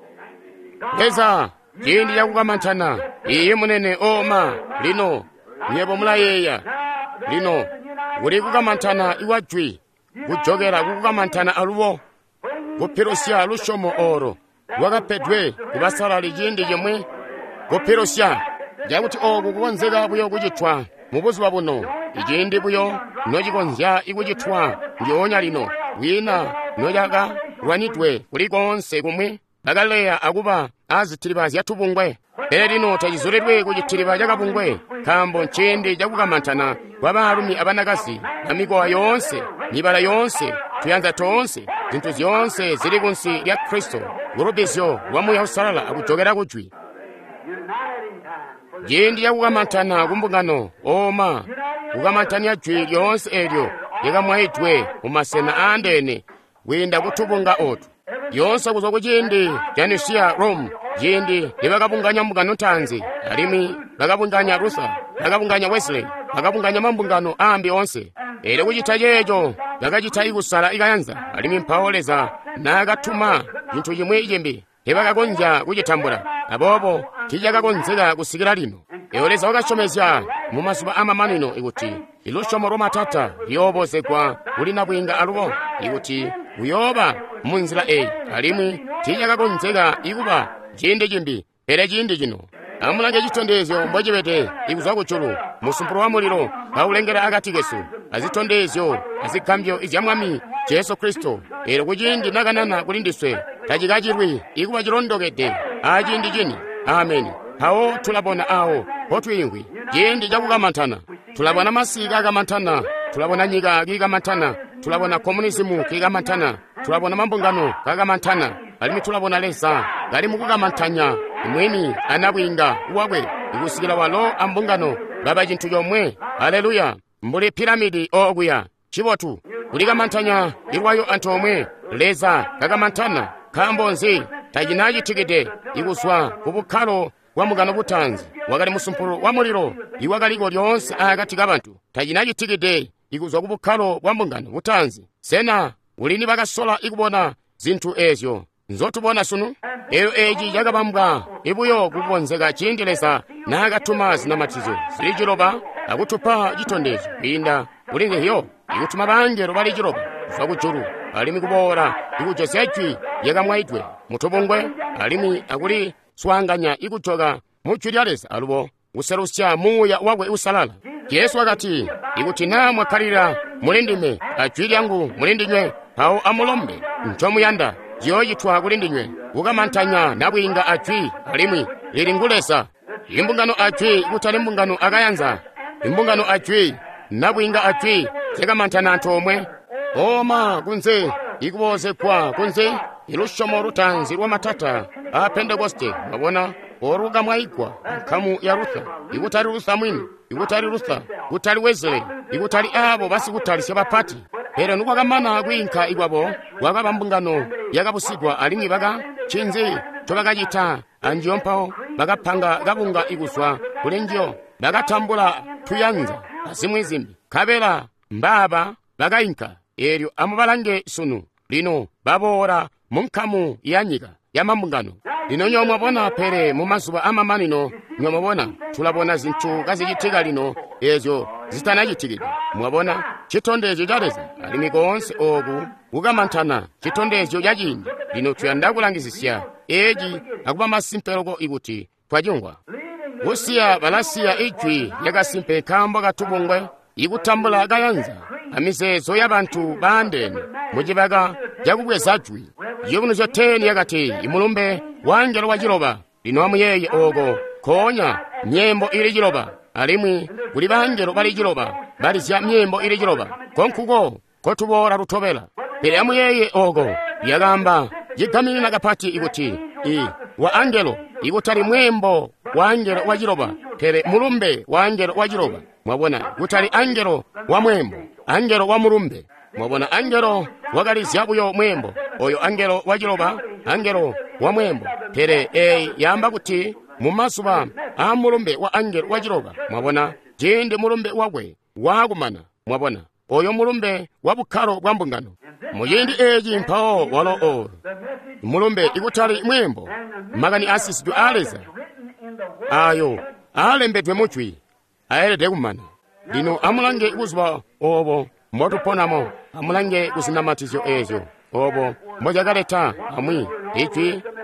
leza chindi yakukamantana iye munene oma lino nyebo mulayeya lino uli kukamantana iwajwi kujokera kukukamantana aluwo kupirusya lushomo oro wakapedwe kubasalali chindi yemwe kupirusya jakuti oku kukonzeka buyo kuchithwa mubuzuwa buno ichindi buyo nochikonzya ikuchithwa ndi onya lino wina nochaka lwanitwe kulikonse kumwe bakaleya akuba azithiriba zyatupungwe pere lino tachizoledwe kuchithiriba chakapungwe khambo nchindi chakukamanthana kwa baalumi abanakasi na mikowa yonse mibala yonse tuyanza tonse zinthu zonse zili kunsi lya khristu ulubisyo lwamuya usalala akuchokera kuchwi jindi yakukamanthana kumbungano oma kukamanthania jwi lyonse elyo likamwaitwe umasena andene winda kutupunga otu yonse kuzwa kuchindi janisiya rome jindi libakapunganya mbungano thanzi alimi bakapunganya luther bakapunganya wesley bakapunganya mambungano ambi onse ere kuchitha checho bakachitha ikusala ikayanza alimi mphaoleza nakathuma chinthu chimwe ichimbi libakakonja kuchithambula apopo chichakakonzeka kusikira lino eoleza wakachomezya mumasupa amamanino ikuti ilushomo romatata liyopozekwa ulina bwinga alupo ikuti uyoba munzira eyi alimwi chichakakonzeka ikupa chindi chimbi pere chindi chino amulange chitondezyo mbwachipete ikuzwa kuchulu musumpulo wa muliro paulengera akatikesu azitondezyo azikhambyo izyamwami Yesu Kristo ero kuchindi nakanana kulindiswe tachikachirwi ikupa chilondokete achindi chini ameni hawo tulabona awo potwingwi chindi chakukamanthana tulabona masika akamanthana tulabona nyika kikamanthana tulabona komunisimu kikamanthana tulabona mambungano kakamanthana alimi tulabona lesa gali mukukamanthanya imweni anabwinga uwakwe ikusikira walo ambungano baba chinthu chomwe haleluya mbuli piramidi okuya chipotu kulikamanthanya iwayo anthu omwe leza kakamanthana khambonzi tachinachitikide ikuswa kubukhalo wa mugano buthanzi wakali musumpulo wa muliro iwakaliko lyonse akatika bantu tachinachitikide ikuzwa kubukhalo wa mugano buthanzi sena ulini bakasola ikubona zinthu ezyo nzotubona sunu eyo eji jakapambwa ibuyo kukonzeka chiyingeleza nakathuma zinamatizo zili chilopa akuthupa chitondezyo inda ulinge hiyo ikutuma banjero bali chilopa kufa kuchulu alimi kubora ikuchosa chwi yakamwaitwe mutopongwe alimi akuli swanganya ikuchoka muchwilyaleza alubo userusya muya wakwe usalala Yesu akati ikuti namwe khalira mulindime achwi lyangu mulindinywe pawo amulombe nchomuyanda yoyithwa kulindinywe kukamanthanya nabwinga achwi alimwi lilingulesa imbungano achwi ikutali mbungano akayanza imbungano achwi nabwinga achwi zikamanthana anthu omwe oma kunze ikupozekwa kunze ilushomo luthanzi lwa matata a pentekoste mabona oruka mwaigwa nkhamu ya Luther ikutali Luther mwini ikutali Luther kutali Wesley ikutali abo basi kutali sebapati pero nukwakamana kuinkha ikwapo wakapambungano yakapusigwa alimwi baka chinzi chobakachitha anjiyompawo bakaphanga kapunga ikuswa kulenjiyo bakathambula thuyanza azimwizimbi khabela mbaba bakainkha eryo amubalange sunu lino babora munkhamu yanyika ya mambungano lino nyomwabona pere mumasupa amamanino nyomwabona tulabona zinthu kazichitika lino ezo zitanachitikidwa mwabona chitondezyo chaleza alimi konse oku kukamanthana chitondezyo chachindi lino tuyandakulangizisya eji akupa masimpeloko ikuti twachungwa usiya balasiya ichwi yakasimpe khambo katupungwe ikuthambula kayanza amizezo ya bantu bandene muchipaka jakubweza chwi yokuno chotheni yakati imulumbe wangelo wa chilopa lino amuyeye oko khonya nyembo ili chilopa alimwi kuli bangelo bali chilopa bali sya myembo ili chilopa konkhuko kotubora luthopela pele amuyeye oko yakamba yigamilina kapati ikuti i wa angelo ikutali mwembo wa angelo wa chilopa pele mulumbe wa angelo wa chilopa mwabona kutali angelo wa mwembo angelo wa mulumbe mwabona angelo wakali zyabuyo mwembo oyo angelo wa chilopa angelo wa mwembo pele e yamba kuti mumasupa a mulumbe wa angelo wa chilopa mwabona jindi mulumbe wakwe wakumana mwabona oyo mulumbe wa bukhalo bwa mbungano muyindi eji mphawo walo oro mulumbe ikutali mwembo makani asisitu aleza ayo alembedwe muchwi ayelede kumana lino amulange ikuzwa obo motuponamo amulange kuzinamatizo ezo obo mojakaleta amwi ichwi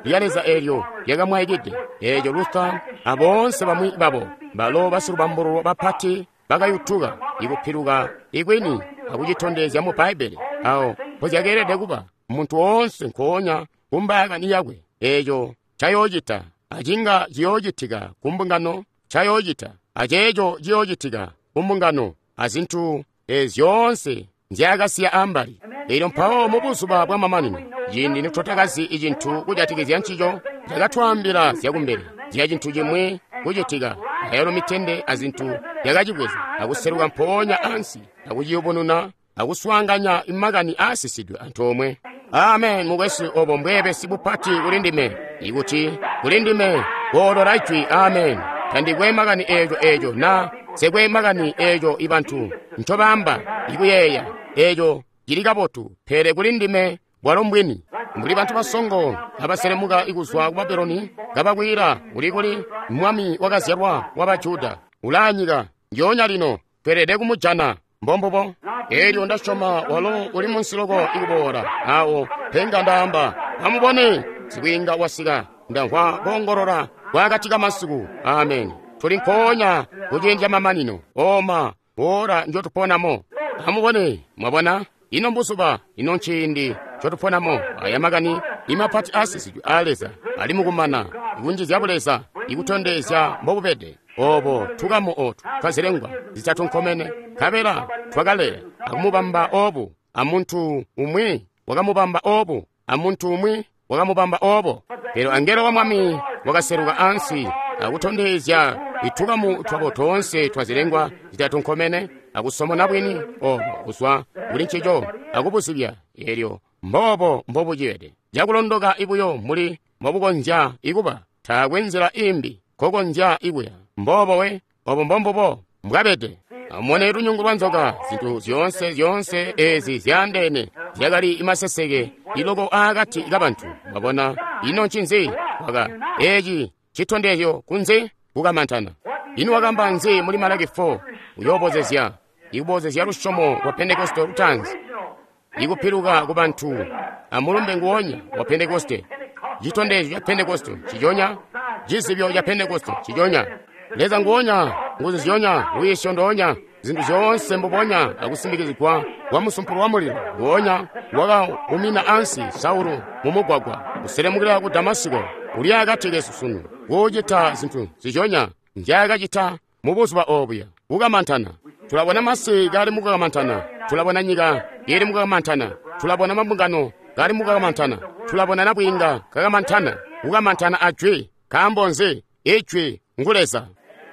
lyaleza elyo lyagamwayigidde elyo lutha abonse bamwi babo balo basulubambululwa bapati bagayuttuka ikupiruka ikwini akugitondezya mu baibuli awo pojageredde kuba omuntu wonse nkoonya kumbaga niyagwe ejo chayojita ajinga jiyojitika kumbungano chayojita ajejo jiyojitika kumbungano azintu ezyonse nzyagasiya ambali ero mpawo mubusuba bwa mamanino yindi nitotagazi ijintu kujatikizya nchijo jagatwambira zyakumbere zyajintu jimwe kujitika ayero mitende azintu yagajibweza akuseruka mponya ansi akujiyobonuna akuswanganya imagani asisidwe antu omwe amen mugwesi obo mbwebe sibupati kulindime ikuti kulindime golo raitwi amen tandigwe magani ejo ejo na segwe magani ejo ibantu ntobamba ikuyeya ejo jirikabotu pere kulindime bwalombweni mbuli bantu basongo abaseremuka ikuzwa ku Babeloni gabakwira ulikuli mwami wakazyalwa wabajuda ulanyika njonya lino perede kumujana mbombobo elyo ndashoma walo uli munsiloko ikubora awo penga ndamba amubone sibwinga wasika ndahwa bongorora wakatika masiku amen tuli nkonya kujenja mamanino oma ora njotuponamo amubone mwabona ino mbusuba ino nchindi chotuponamo ayamagani imapati asisi aleza ali mukumana ikunji zyabuleza ikutondezya mbobubede obo tukamo otu twazirengwa zitatu nkomene kabera twagalera akumubamba obu amuntu umwi wakamubamba obu amuntu umwi wakamubamba obo pero angelo wa mwami wakaseruka ansi akutondezya itukamu twabo tonse twazirengwa zitatu nkomene akusomo nabwini obo kuswa uli nchijo akubusibya elyo mbobo mbobo jiwede jakulondoka ibuyo muli mobukonja ikuba takwenzera imbi kokonja ibuya mbobo we obo mbombobo mbwabete amone runyungu lwanzoka zintu zyonse zyonse ezi zyandene zyakali imaseseke iloko akati ikabantu mwabona ino nchinzi waka eji chitondeyo kunzi kukamantana inu wakamba nzi muli Malaki four uyobozezya ikubozezya lushomo wa Pentekoste utanzi ikupiruka kubantu amulumbe nguonya wa Pentekoste chitondeyo ya Pentekoste chijonya jisibyo ya Pentekoste chijonya leza nguonya nguzi zyonya uyishondonya zintu zonse mbobonya akusimbikizikwa wamusumpulu wa muliro nguonya waka umina ansi Saulu mumugwagwa useremukira ku Damasiko uli akathike susunu wojita zintu zijonya njagachita mubusuba obuya ukamantana tulabona masi gali mukamantana tulabona nyika yeri mukamantana tulabona mabungano gali mukamantana tulabona nabwinga kakamantana ukamantana ajwe kambonze echwe nguleza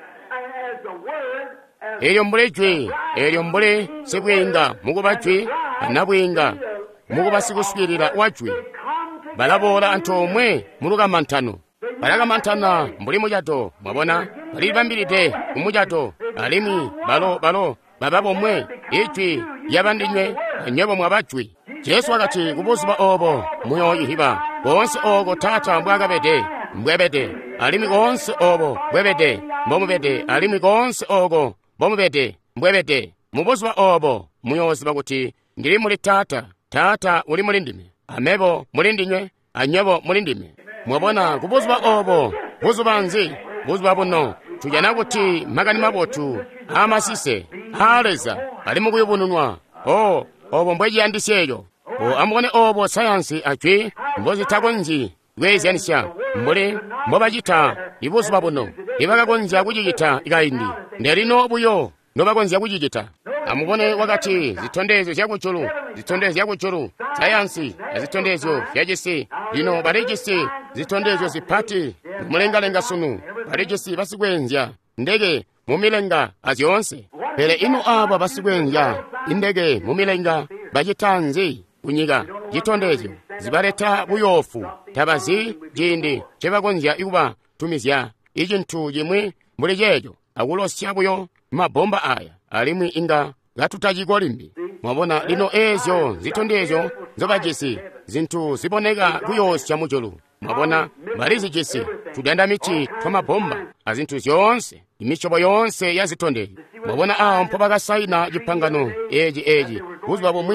elyo mbule jwe elyo mbule sebwenga mukubajwe nabwenga mukubasikuswirira wajwe balabora antu omwe mulukamantano balakamantana mbuli mujato mwabona bali bambirite umujato alimi balo balo baba bomwe echwe yabandinywe anyebo mwabajwe Yesu akati kubuzuba obo muyo ihiba bonse ogo tata mbwagabede mbwebede alimi gonse obo bwebede mbomubede alimi gonse ogo bomubede mbwebede mubuzuba obo muyozi bakuti ndiri muli tata tata uli muli ndime amebo muli ndinywe anyebo muli ndime mwabona kubuzuba obo buzuba nzi buzuba buno tujana kuti magani mabotu amasise aleza ali mukuyubununwa o obo mbweji yandiseyo o amone obo sayansi achwi mbozi tagonji wezi yanisha mbole mbobajita ibuzuba buno ibakagonja kujijita ikaindi nderino buyo nobagonja kujijita amubone wakati zitondezo zyakuchulu zitondezo zyakuchulu sayansi zitondezo yajisi lino barijisi zitondezo zipati mulengalenga sunu barijisi basigwenja ndege mumilenga azyonse pele ino aba basigwenja indege mumilenga bajitanzi kunyiga zitondezo zibareta buyofu tabazi jindi chebagonja ikuba tumizya ijintu jimwe mulijejo akulosya buyo mabomba aya alimwi inga gatutajigolimbi mwabona lino ezo zitondezo zobajisi zintu ziboneka kuyosya mujulu mwabona balizi jisi tudanda michi twa mabomba azintu zonse imichobo yonse yazitondeyo mwabona awo mpobaka saina jipangano eji eji kuziba bomwi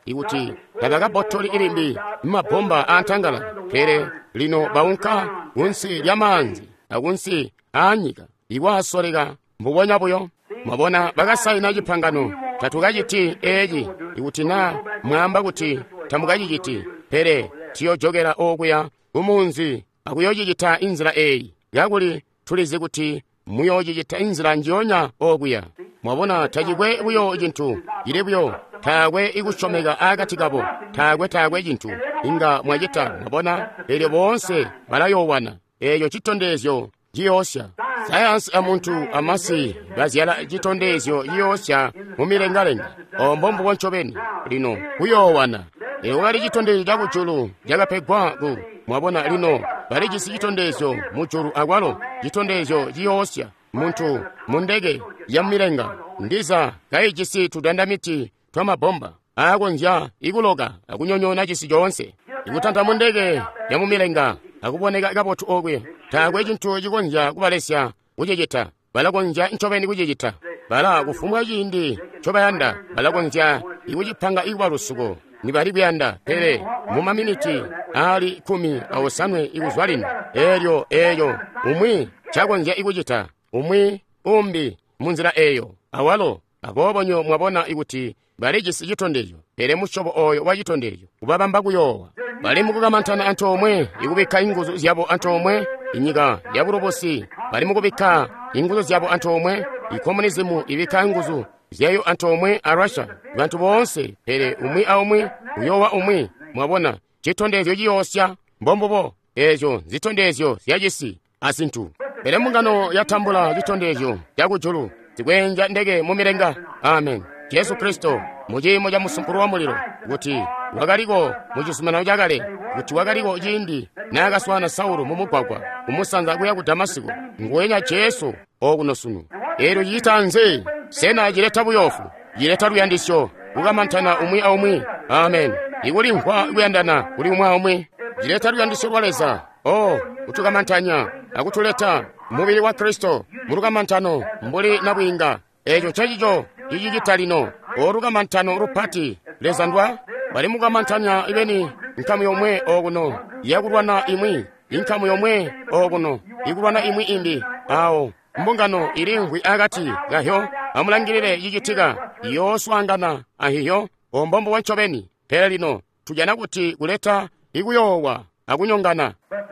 ikuti tadaka botoli ilimbi mabomba antangala pere lino baunka unsi lyamanzi akunsi anyika ikwasoleka mbubonyabuyo mwabona bakasayina chipangano tatukachiti echi ikuti na mwamba kuti tamukachiti pere tiyojokera okuya umunzi akuyochichita inzira eyi yakuli tulize kuti muyochichita inzira njiyonya okuya mwabona tachikwe buyo chinthu ilebuyo thakwe ikushomeka akatikapo thakwe thakwe chinthu inga mwachita mwabona ere bonse balayowana eyo chitondezyo chiyosya sayansi ya munthu amasi baziyala chitondezyo chiyosya mumilengalenga ombombo wonchopeni lino kuyowana ero kali chitondezyo chakuchulu chakapegwaku mwabona lino bali chisi chitondezyo muchulu akwalo chitondezyo chiyosya munthu mundege ya milenga ndiza kai chisi tudandamiti twa mabomba akonja ikuloka akunyonyona chisi chonse ikutantha mundege ya mumilenga akuboneka ikapothu okwe thakwe chinthu chikonja kubalesya kuchecheta balakonja nchopeni kuchecheta bala kufumwa chindi chobayanda balakonja ikuchiphanga ikubalusuko nibali kuyanda pere mumaminiti ali kumi awosanwe ikuzwalina eryo eyo umwi chakonja ikuchita umwi umbi munzira eyo awalo akobonyo mwabona ikuti bali chisi chitondezyo pere mushobo oyo wa chitondezyo kubabamba kuyowa bali mukukamantana anthu omwe ikubikha inguzu zyabo anthu omwe inyika yabulobosi bali mukubikha inguzu zyabo anthu omwe ikomunizimu ibikha inguzu zyayo anthu omwe a Russia banthu bonse pere umwi aumwi uyowa umwi mwabona chitondezyo chiyosya mbombobo ezo zitondezyo zyachisi asinthu pere mungano yathambula chitondezyo chakujulu tikwenja ndege mumilenga amen Yesu Kristo mujimo ja musumpuru wa muliro kuti wakaliko muchisumana chakale kuti wakaliko chindi nakaswana Saulo mumugwagwa umusanza kuya ku Damasiko ngwenya Yesu okunosunu ero yitanze sena jireta buyofu jireta luyandisyo ukamantana umwi aumwi amen ikuli nkwa kuyandana kuli umwa umwi jireta luyandisyo lwaleza oh utukamantanya akutuleta mubiri wa Kristo murukamantano mbuli na bwinga ejo chachicho iki chitalino orukamantano rupati lezandwa bali mukamantanya ibeni nkamu yomwe okuno yakulwana imwi inkamu yomwe okuno ikulwana imwi imbi awo mbungano ilingwi akati gahyo amulangirire yichitika yoswangana ahiyo ombombo wanchopeni pera lino tujana kuti kuleta ikuyowa akunyongana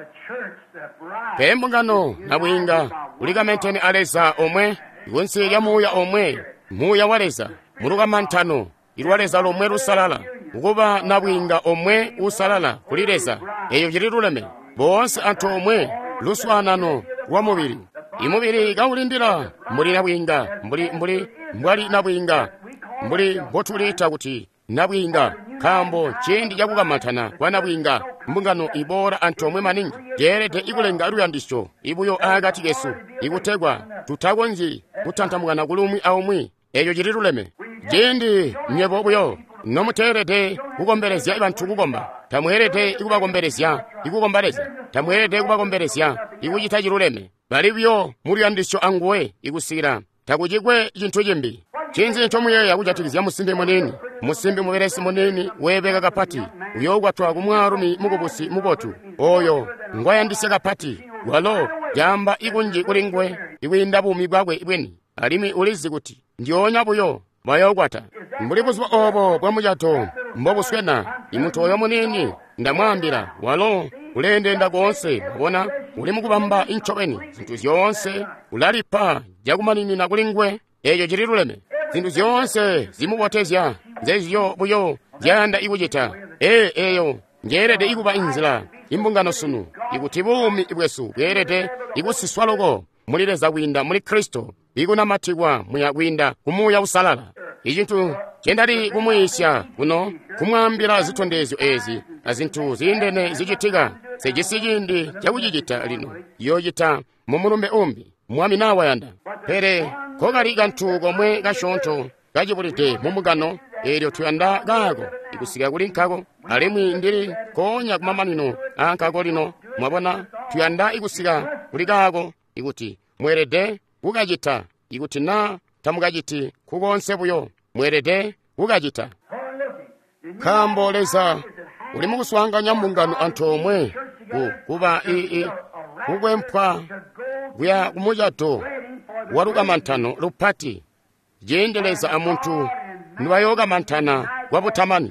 pembungano na bwinga uligamenteni aleza omwe ikunsi ya muya omwe muya waleza murukamantano ilwaleza lomwe lusalala ukuba na bwinga omwe usalala kulileza eyo chililuleme bonse anthu omwe luswanano wa mubiri imubiri kaulindira mbuli na bwinga mbuli mbuli mbwali na bwinga mbuli mbotulita kuti na bwinga kambo chindi chakukamantana kwa na bwinga mbungano ibora anthu omwe maningi jerete ikulenga luyandisyo ibuyo akati Yesu ikutegwa tutakonji kutanthamukana kulumwi aumwi eyo chililuleme jindi mnyebo buyo nomuterete kukomberezya ibanthu kukomba tamwerete ikubakomberezya ikukombaleza tamwerete ikubakomberezya ikuchita chiluleme balibyo muluyandisyo anguwe ikusira takuchikwe chinthu chimbi chinzi chomuyeya kuchatikizya musimbi munini musimbi muveresi munini webeka kapati uyogwatwa kumwarumi mukubusi mukotu oyo ngwayandise kapati walo jamba ikunji kulingwe iwinda bumi bwagwe ibweni alimi ulizi kuti ndionya buyo bayogwata mbulibuzwa obo bwamujato mbobuswena imuntu oyo munini ndamwambira walo ulende ndagonse bona uli mukubamba inchopeni zinthu zonse ulalipa jakumanini na kulingwe eyo chililuleme zinthu zonse zimubotezya zeziyo buyo janda ikuchita e eyo njerede ikuba inzira imbungano sunu ikuti bumi ibwesu bwerete ikusiswaloko mulileza kwinda muli Kristo ikunamatikwa muyakwinda kumuya usalala ichinthu chendali kumuyisya kuno kumwambira zitondezyo ezi azinthu zindene zichitika sejisichindi chakuchichita lino yochita mumulumbe umbi mwami nawa yanda pere kokali kanthu komwe kashontho kachipulite mumugano eryo tuyanda kako ikusika kuli nkako alimwi ndili konya kumamanino ankako lino mwabona tuyanda ikusika kuli kako ikuti mwerede kukachita ikuti na tamukachiti kukonse buyo mwerede kukachita kamboleza uli mukuswanganya mbungano anthu omwe kuba ii kukwempha kuya kumujato waruka manthano lupati jendeleza amuntu niwayoga manthana wabutamani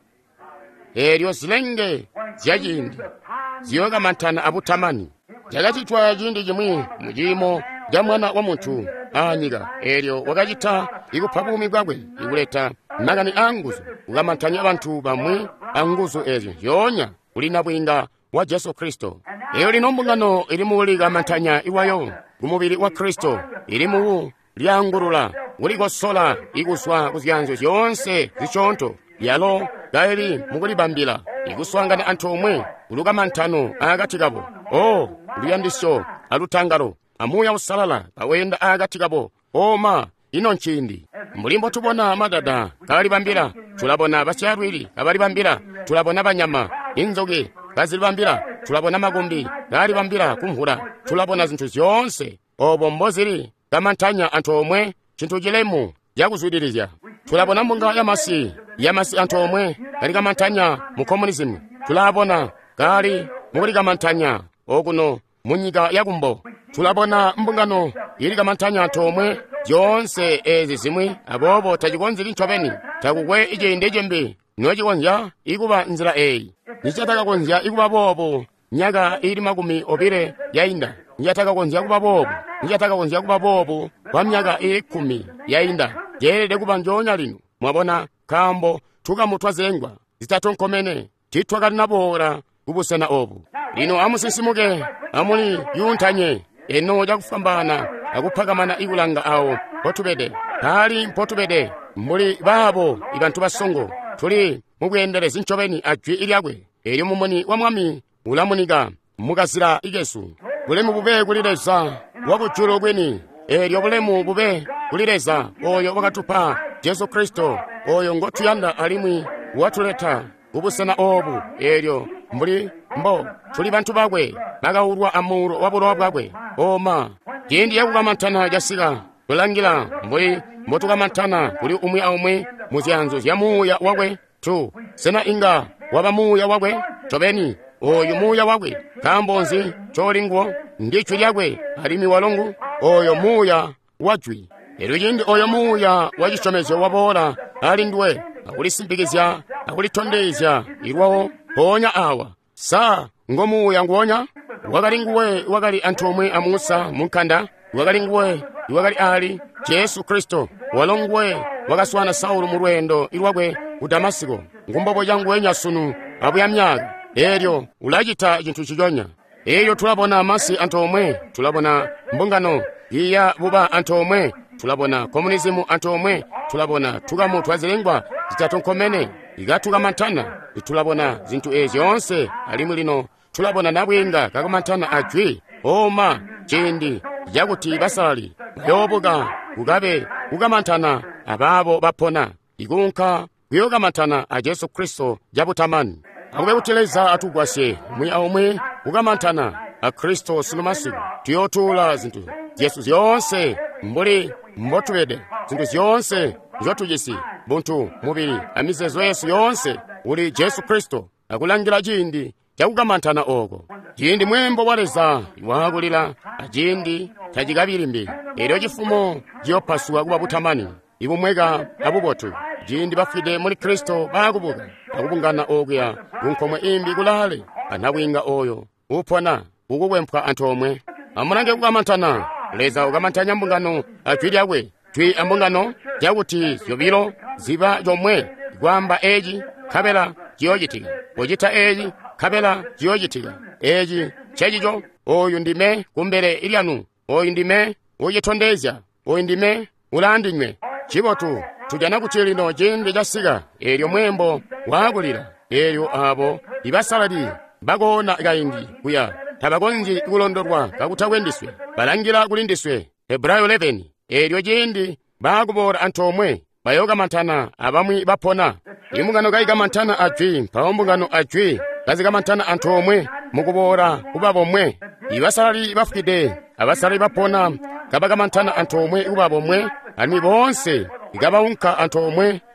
eryo zilenge zyajindi ziyoga manthana abutamani jakachitwa jindi jimwi mujimo ja mwana wa muntu anyiga eryo wakachita ikupha bumi bwabwe ikuleta magani anguzo kukamanthanya abantu bamwe anguzo eryo yonya ulina bwinga wa Yesu Kristo eyo lino mbungano ili muwulika manthanya iwayo kumubiri wa Kristo ili muwu lyangulula ulikosola ikuswa kuzyanzo zyonse zichonto yalo gaili mukulibambira ikuswangana anthu omwe uluka manthano akatikabo o luyandisyo alutangalo amuya usalala pawenda akatikabo oma ino nchindi mulimbo tubona madada kalibambira tulabona basyarwili abalibambira tulabona banyama inzoge kazilibambira tulabona magumbi kalibambira kumhura tulabona zinthu zyonse obo mbozili kamanthanya anthu omwe chinthu chilemu yakuzwidirizya tulabona mbunga yamasi yamasi anthu omwe kali kamanthanya mu communism tulabona kali mukuli kamanthanya okuno munyika yakumbo tulabona mbungano ili kamanthanya anthu omwe zonse ezi zimwe abobo tachikonzili nchoveni takukwe ijende jembe nochikonzya ikuba nzira eyi nichataka konzya ikuba bobo nyaka ili makumi opire yainda nichataka konzya kuba bobo nichataka konzya kuba bobo kwa myaka ili kumi yainda jelede kuba njonya lino mwabona kambo tukamutwazengwa zitatonkomene titwa kalinabora kubusana obu lino amusisimuke amuli yunthanye eno jakufambana akuphakamana ikulanga awo potubede kali mpotubede muli babo ibantu basongo tuli mukuyendereza nchoveni ajwi ilyakwe eryo mumoni wa mwami ulamunika mukazira igesu bulemu bube kulireza wakujulo bweni eryo bulemu bube kulireza oyo wakatupa Yesu Kristo oyo ngotuyanda alimwi watuleta kubusana obu eryo mbuli mbo tuli bantu bakwe bakawulwa amuro wabulowa bwakwe oma jindi yakukamanthana jasika kulangira mbuli mbotukamanthana kuli umwe aumwe muzyanzo zyamuya wakwe tu sena inga wabamuya wakwe tobeni oyo muya wakwe kambonzi cholingo ndicho lyakwe alimi walongu oyo muya wajwi ero jindi oyo muya wachichomezyo wabola ali ndwe akulisimbikizya akulitondezya ilwawo ponya awa sa ngomuya ngonya wakali nguwe wakali anthu omwe amusa munkanda wakali nguwe wakali ali Yesu Kristo walongwe wakaswana Saulo mulwendo ilwakwe ku Damasiko ngumbobo yangu nyasunu abuya myaka eryo ulachita chinthu chijonya eyo tulabona amasi anthu omwe tulabona mbungano iya buba anthu omwe tulabona communism anthu omwe tulabona tukamutu azilengwa zitatonkomene ikatukamanthana tulabona zinthu ezi yonse alimu lino tulabona nabwinga kakumanthana ajwi oma chindi yakuti basali yobuga kukabe kukamanthana ababo bapona ikunka kuyokamanthana a Yesu Kristo jabutamani akube kuteleza atugwashe mwi aumwe kukamanthana a Kristo sinumasiku tuyotula zinthu Yesu zyonse mbuli mbotubede zinthu zyonse zotujisi buntu mubiri amizezo Yesu yonse uli Yesu Kristo akulangira jindi jakukamanthana oko jindi mwembo waleza iwakulira ajindi tajikabiri mbiri eryo chifumo jiyopasuka kuba butamani ibumweka abubotu jindi bafide muri Kristo bakubuka akubungana okuya unkomwe imbi kulale anabwinga oyo upona ukukwempha anthu omwe amunange kukamanthana leza ukamanthanya mbungano achwilyakwe twi ambungano jakuti zobilo ziba jomwe gwamba eji kabela jiyojitika ojita eji kabela jiyojitika eji chejijo oyu ndime kumbere ilyanu oyu ndime ujitondezya oyu ndime ulandinywe chibotu tujana kuti lino jindi jasika eryo mwembo wakulira eryo abo ibasaladi bagona gaindi kuya tabagonji kulondorwa kakutawendiswe balangira kulindiswe Hebrayo eleven eryo jindi bakubora anthu omwe bayokamanthana abamwi bapona imungano kaikamanthana ajwi paombungano ajwi kazikamanthana anthu omwe mukubora kuba bomwe ibasalali bafukide abasalali bapona kabakamanthana anthu omwe kuba bomwe alimi bonse ikabaunka anthu omwe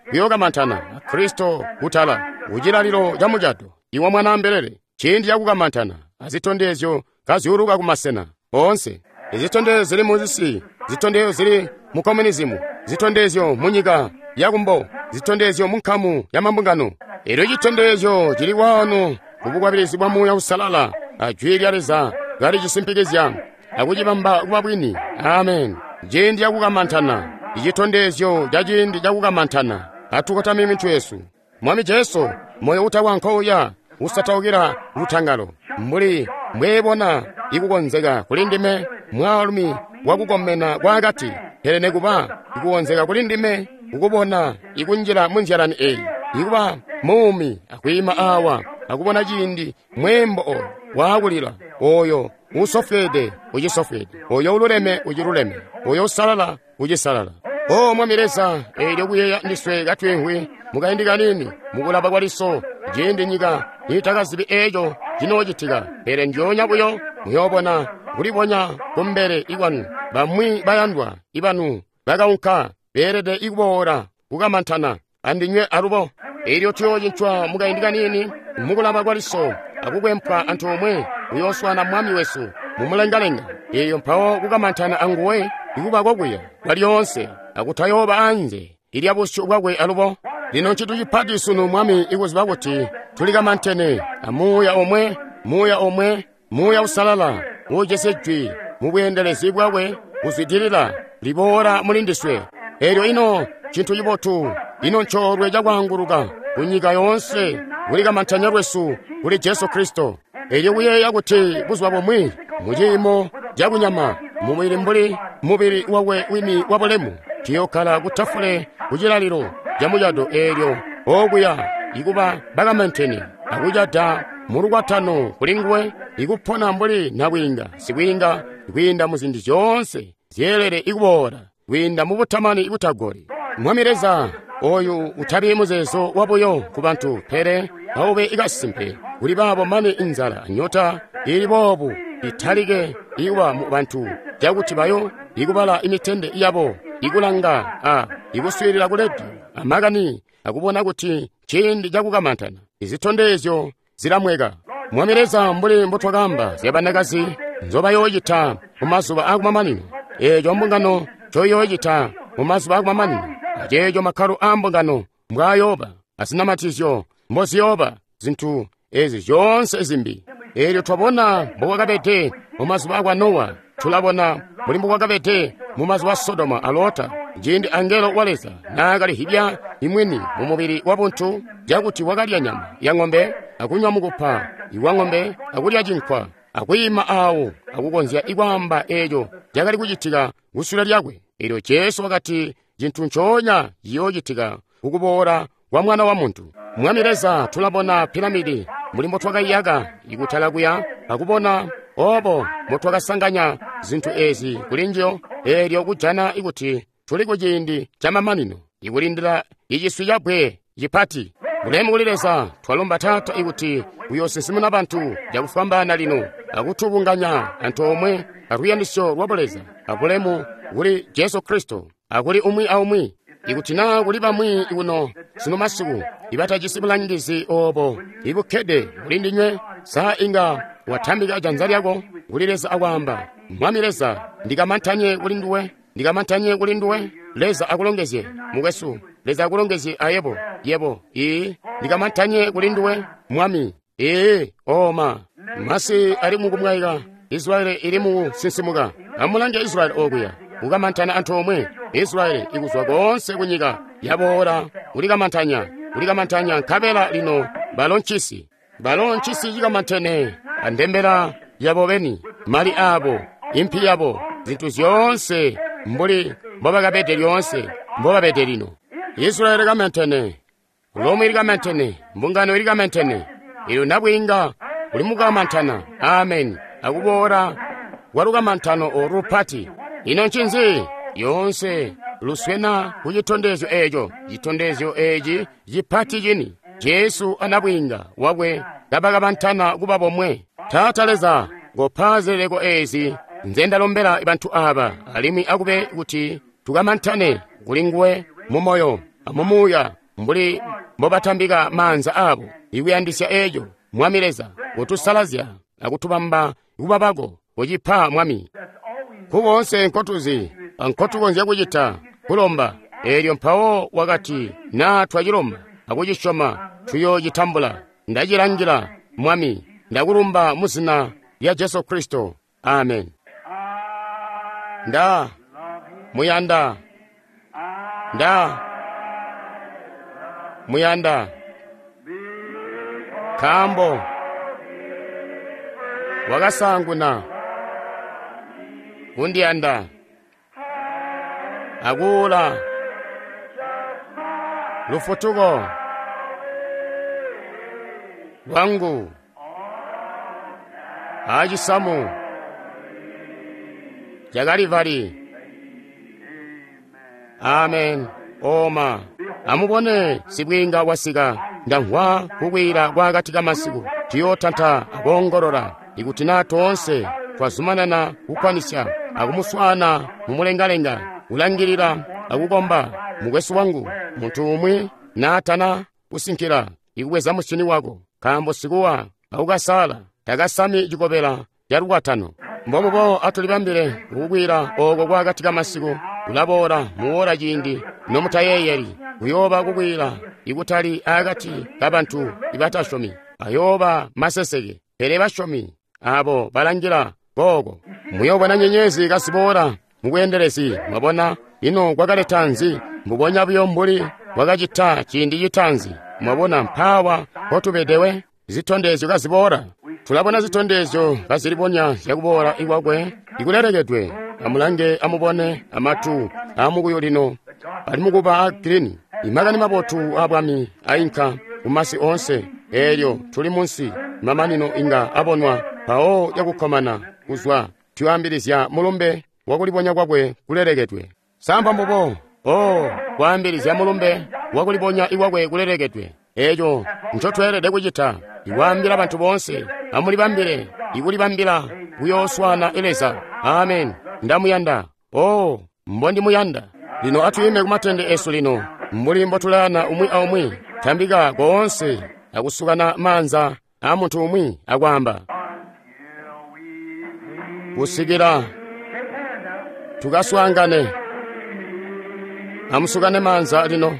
kuyokamantana Kristo kutala uchilaliro cha muchado iwo mwana amberere chindi chakukamantana azitondezyo kaziuluka kumasena onse izitondezo zili muzisi zitondezo zili mu komunizimu zitondezyo munyika yakumbo zitondezyo munkhamu ya mambungano ero chitondezyo chili wano kubukwabilizibwa mu yausalala ajwiri aleza gali chisimpikizya akuchipamba kupabwini amen chindi chakukamantana ichitondezyo cha chindi chakukamantana atukotami mithu yesu mwami Jesu moyo utawankhoya usataukira luthangalo muli mwebona ikukonzeka kuli ndime mwalumi wakukomena kwakati helene kupa ikukonzeka kuli ndime ukubona ikunjira munjirani eyi ikupa mumi akuima awa akubona chindi mwembo wakulira oyo usofede uchisofede oyo ululeme uchiluleme oyo usalala uchisalala o mwamireza elyo kuyeya ndiswe katwehwe mukayindika nini mukulapa kwaliso jindi nyika nitakazibi ejo jinochitika ere njonyabuyo muyobona kuliponya kumbere ikwanu bamwi bayandwa ibanu bakaunka berede ikuboora kukamantana andinywe alubo elyo tyoyinchwa mukayindika nini mukulapa kwaliso akukwempha anthu omwe uyoswana mwami wesu mumulengalenga eyo mphawo kukamantana anguwe ikupa kwakuya waliyonse akutayoba anje ili abusi kwakwe alubo lino ntchito chiphati sunu mwami ikuzipa kuti tulikamantene amuya omwe muya omwe muya usalala ujesejwi mubuyendelezi bwakwe kuzitirira liboora mulindiswe elyo ino chinthu chipotu ino nchorwe chakuhanguluka kunyika yonse kulikamantanya lwesu kuli Yesu Kristo elyo kuyeya kuti buziwa pomwe muchimo jakunyama mubiri mbuli mubiri wawe wimi wabulemu tiyokhala kutafule kuchilaliro jamuchado elyo okuya ikupa bakamantene akuchata mulukwatano kulinguwe ikuphona mbuli nakwinga sikwinga ikwinda muzinthu zonse ziyelere ikuboora kwinda mubuthamani ikutagore mwamireza oyu uthabi muzezo wabuyo ku banthu phere aube ikasimpe kuli babo mane inzala nyota ili bobu ithalike iwa mu banthu jakuti bayo ikubala imitende iyabo ikulanga a ikuswirira kuledi amakani akubona kuti chindi chakukamantana izitondezyo zilamweka mwamireza mbuli mbutwakamba zyabanakazi nzoba yoyitha mumazuba akumamanino ejo mbungano choyoyitha mumazuba akumamanino achejo makhalu ambungano mbwayoba asinamatizyo mboziyoba zinthu ezi zonse ezimbi elyo twabona mbukwakapete mumazuba akwa Nowa tulabona muli mbukwakapete mumazuba wa Sodoma alota jindi angelo waleza nakalihibya imweni mumubiri wa bunthu jakuti wakalya nyama ya ng'ombe akunywa mukupha iwa ng'ombe akulya chinkwa akuyima awo akukonzya ikwamba ejo jakali kuchitika kusula lyakwe elyo Yesu wakati jinthu nchonya yochitika kukuboora kwa mwana wa munthu mwamireza tulabona piramidi muli motwakayaka ikuthala kuya akubona obo motwakasanganya zinthu ezi kulinjo elyo kujana ikuti tuli kuchindi cha mamanino ikulindira ichiswi chabwe chiphati ulemu kulileza twalomba tata ikuti uyosinsimuna banthu jakufambana lino akuthupunganya anthu omwe atuyandisyo lwapoleza apulemu kuli Yesu Kristo akuli umwi aumwi ikuti na kuli pamwi ikuno sino masiku ibata chisimulangizi obo ibukhede ulindinywe saa inga wathambika ajanzali yako kulileza akwamba mwamireza ndikamanthanye kulinduwe ndikamanthanye kulinduwe leza akulongezye mukwesu leza akulongezye ayebo yebo ii ndikamanthanye kulinduwe mwami ee oma masi ali mukumwayika Israeli ili mu sinsimuka amulange Israeli okuya ukamanthana anthu omwe Israeli ikuzwa konse kunyika yaboora ulikamanthanya ulikamanthanya nkhabela lino balonchisi balonchisi chikamanthene andembera yabo beni mali abo imphi yabo zinthu zonse mbuli mbobakapete lyonse mbobapete lino Israeli likamanthene lomwe likamanthene mbungano likamanthene iyo nabwinga ulimukamanthana amen akuboora walukamanthano orupati ino nchinzi yonse luswena kuchitondezyo ejo chitondezyo eji chiphati chini Yesu anabwinga wakwe kapakamanthana kuba pomwe tataleza ngophazereko ezi nzendalombera ibanthu aba alimi akube kuti tukamanthane kulinguwe mumoyo amumuya mbuli mobatambika manza abo ikuyandisya ejo mwamileza otusalazya akutubamba ikubabako kuchipha mwami kuwonse nkotuzi ankotukonzya kuchita kulomba elyo mphawo wakati na twachilomba akuchishoma tuyochitambula ndachilangira mwami ndakulumba muzina lya Yesu Kristo. Amen. nda muyanda nda muyanda kambo wakasanguna undiyanda akula lufutuko lwangu achisamu jakalivari. Amen. Oma amubone sibwinga wasika ndahwa kukwira kwa katika masiku tiyotantha akongolora ikuti nathu onse twazumanana kukwanisya akumuswana mumulengalenga ulangirira akukomba mukwesu wangu munthu umwe natana kusinkhira ikukweza muchini wako kambo sikuwa akukasala takasami chikopera chalukwatano mbomopo atulipambire kukwira oko kwa katika masiku kulabora muwora chindi nomutayeyeri kuyoba kukwira ikutali akati kabanthu ibatashomi ayoba maseseke pere bashomi abo balangira koko muyobona nyenyezi kasibora mukuyenderesi mwabona ino kwakale tanzi muponya buyombuli wakachita chindi chitanzi mwabona mphawa kotupedewe zitondezyo kasibora tulabona zitondezyo kasiliponya yakubora ikwakwe ikulerekedwe amulange amubone amatu amukuyo lino alimukupa akilini imakani mapotu abwami ainka umasi onse elyo tuli munsi mamanino inga abonwa pawo yakukhomana kuzwa tiwambirizya mulumbe wakuliponya kwakwe kulerekedwe samba mbopo o kwambirizya mulumbe wakuliponya ikwakwe kulerekedwe ejo nchotwerede kuchita iwambira banthu bonse amulibambire ikulibambira kuyoswana eleza. Amen. Ndamuyanda o mbondi muyanda lino atuyime kumatende esu lino mbulimbo tulana umwi aumwi tambika konse akusukana manza a munthu umwi akwamba kusikira tukaswangane amusukane manza lino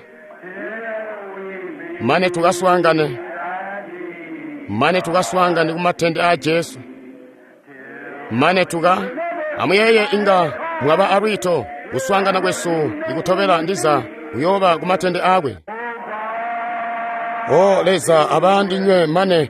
mane tukaswangane mane tukaswangane kumatende a Yesu mane tuka amuyeye inga mwaba arwito kuswangana kwesu ikutobera ndiza kuyoba kumatende akwe o leza abandi nywe mane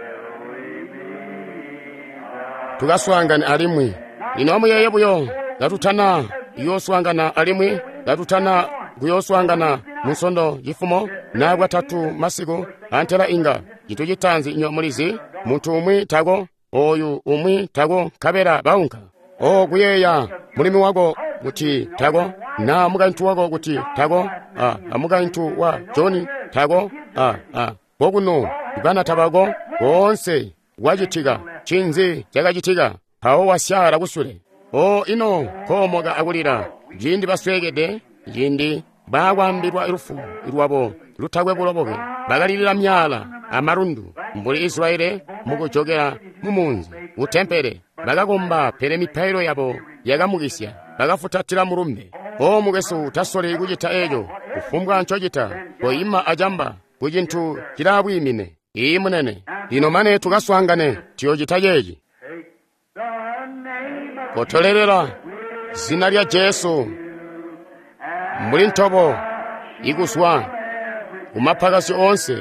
tukaswangane alimwi ino amuyeye buyo gatutana yoswangana alimwi gatutana kuyoswangana musondo yifumo nagwa tatu masiku antela inga itu chitanzi inyo mulizi munthu umwi tago oyu umwi tago kabera baunka o kuyeya mulimi wako kuti tago na mukainthu wako kuti tago a amukainthu wa Joni tago a a bokuno ibana tabago konse wachitika chinzi chakachitika pawo wasyala kusule o ino komoga akulira jindi baswegede jindi bakwambirwa irufu irwabo lutagwe kuloboke bakalilira myala amarundu mbuli Israeli mukuchokera mumunzi utempere bakakumba pere miphairo yabo yakamukisya bakafutatira mulumbe o mukesu tasole kuchita ejo kufumbwa nchochita koima ajamba kuchinthu chilabwimine iyi munene ino mane tukaswangane tiyochita yeji kotolerera zina lya Yesu muli ntobo ikuswa kumaphakasi onse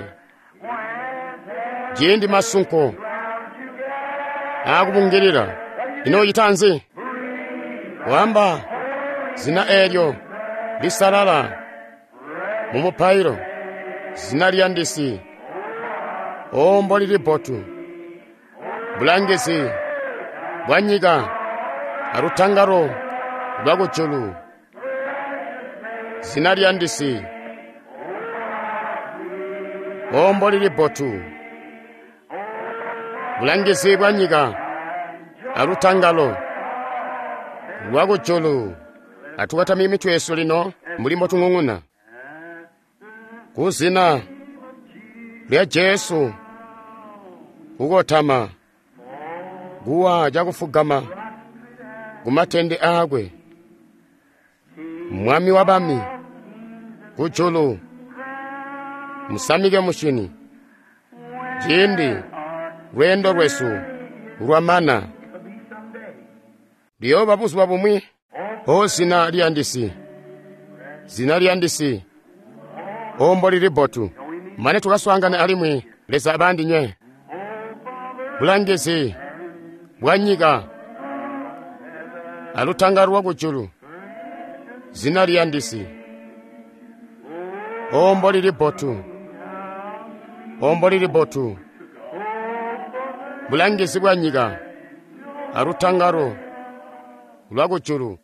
jindi masunko akubungirira ino yitanzi wamba zina elyo lisalala mumupairo zina lyandisi ombo lili botu bulangesi bwanyika arutangaro bwakuchulu zina lyandisi ombo lili botu bulangesi bwanyika arutangalo lwakuchulu atukata mimi twesu lino mulimo tung'ung'una kuzina lya Jesu ukotama guwa jakufugama kumatende agwe mwami wabami kuchulu musamike mushini jindi rwendo rwesu rwamana liyo babusi babumwi o zina lyandisi zina lyandisi ombo lili botu mane tukaswangana alimwi leza abandi nye bulangisi bwanyika alutangarwa kuchulu zina lyandisi ombo lili botu ombo lili botu bulangisi bwanyika alutangaro lwakuchulu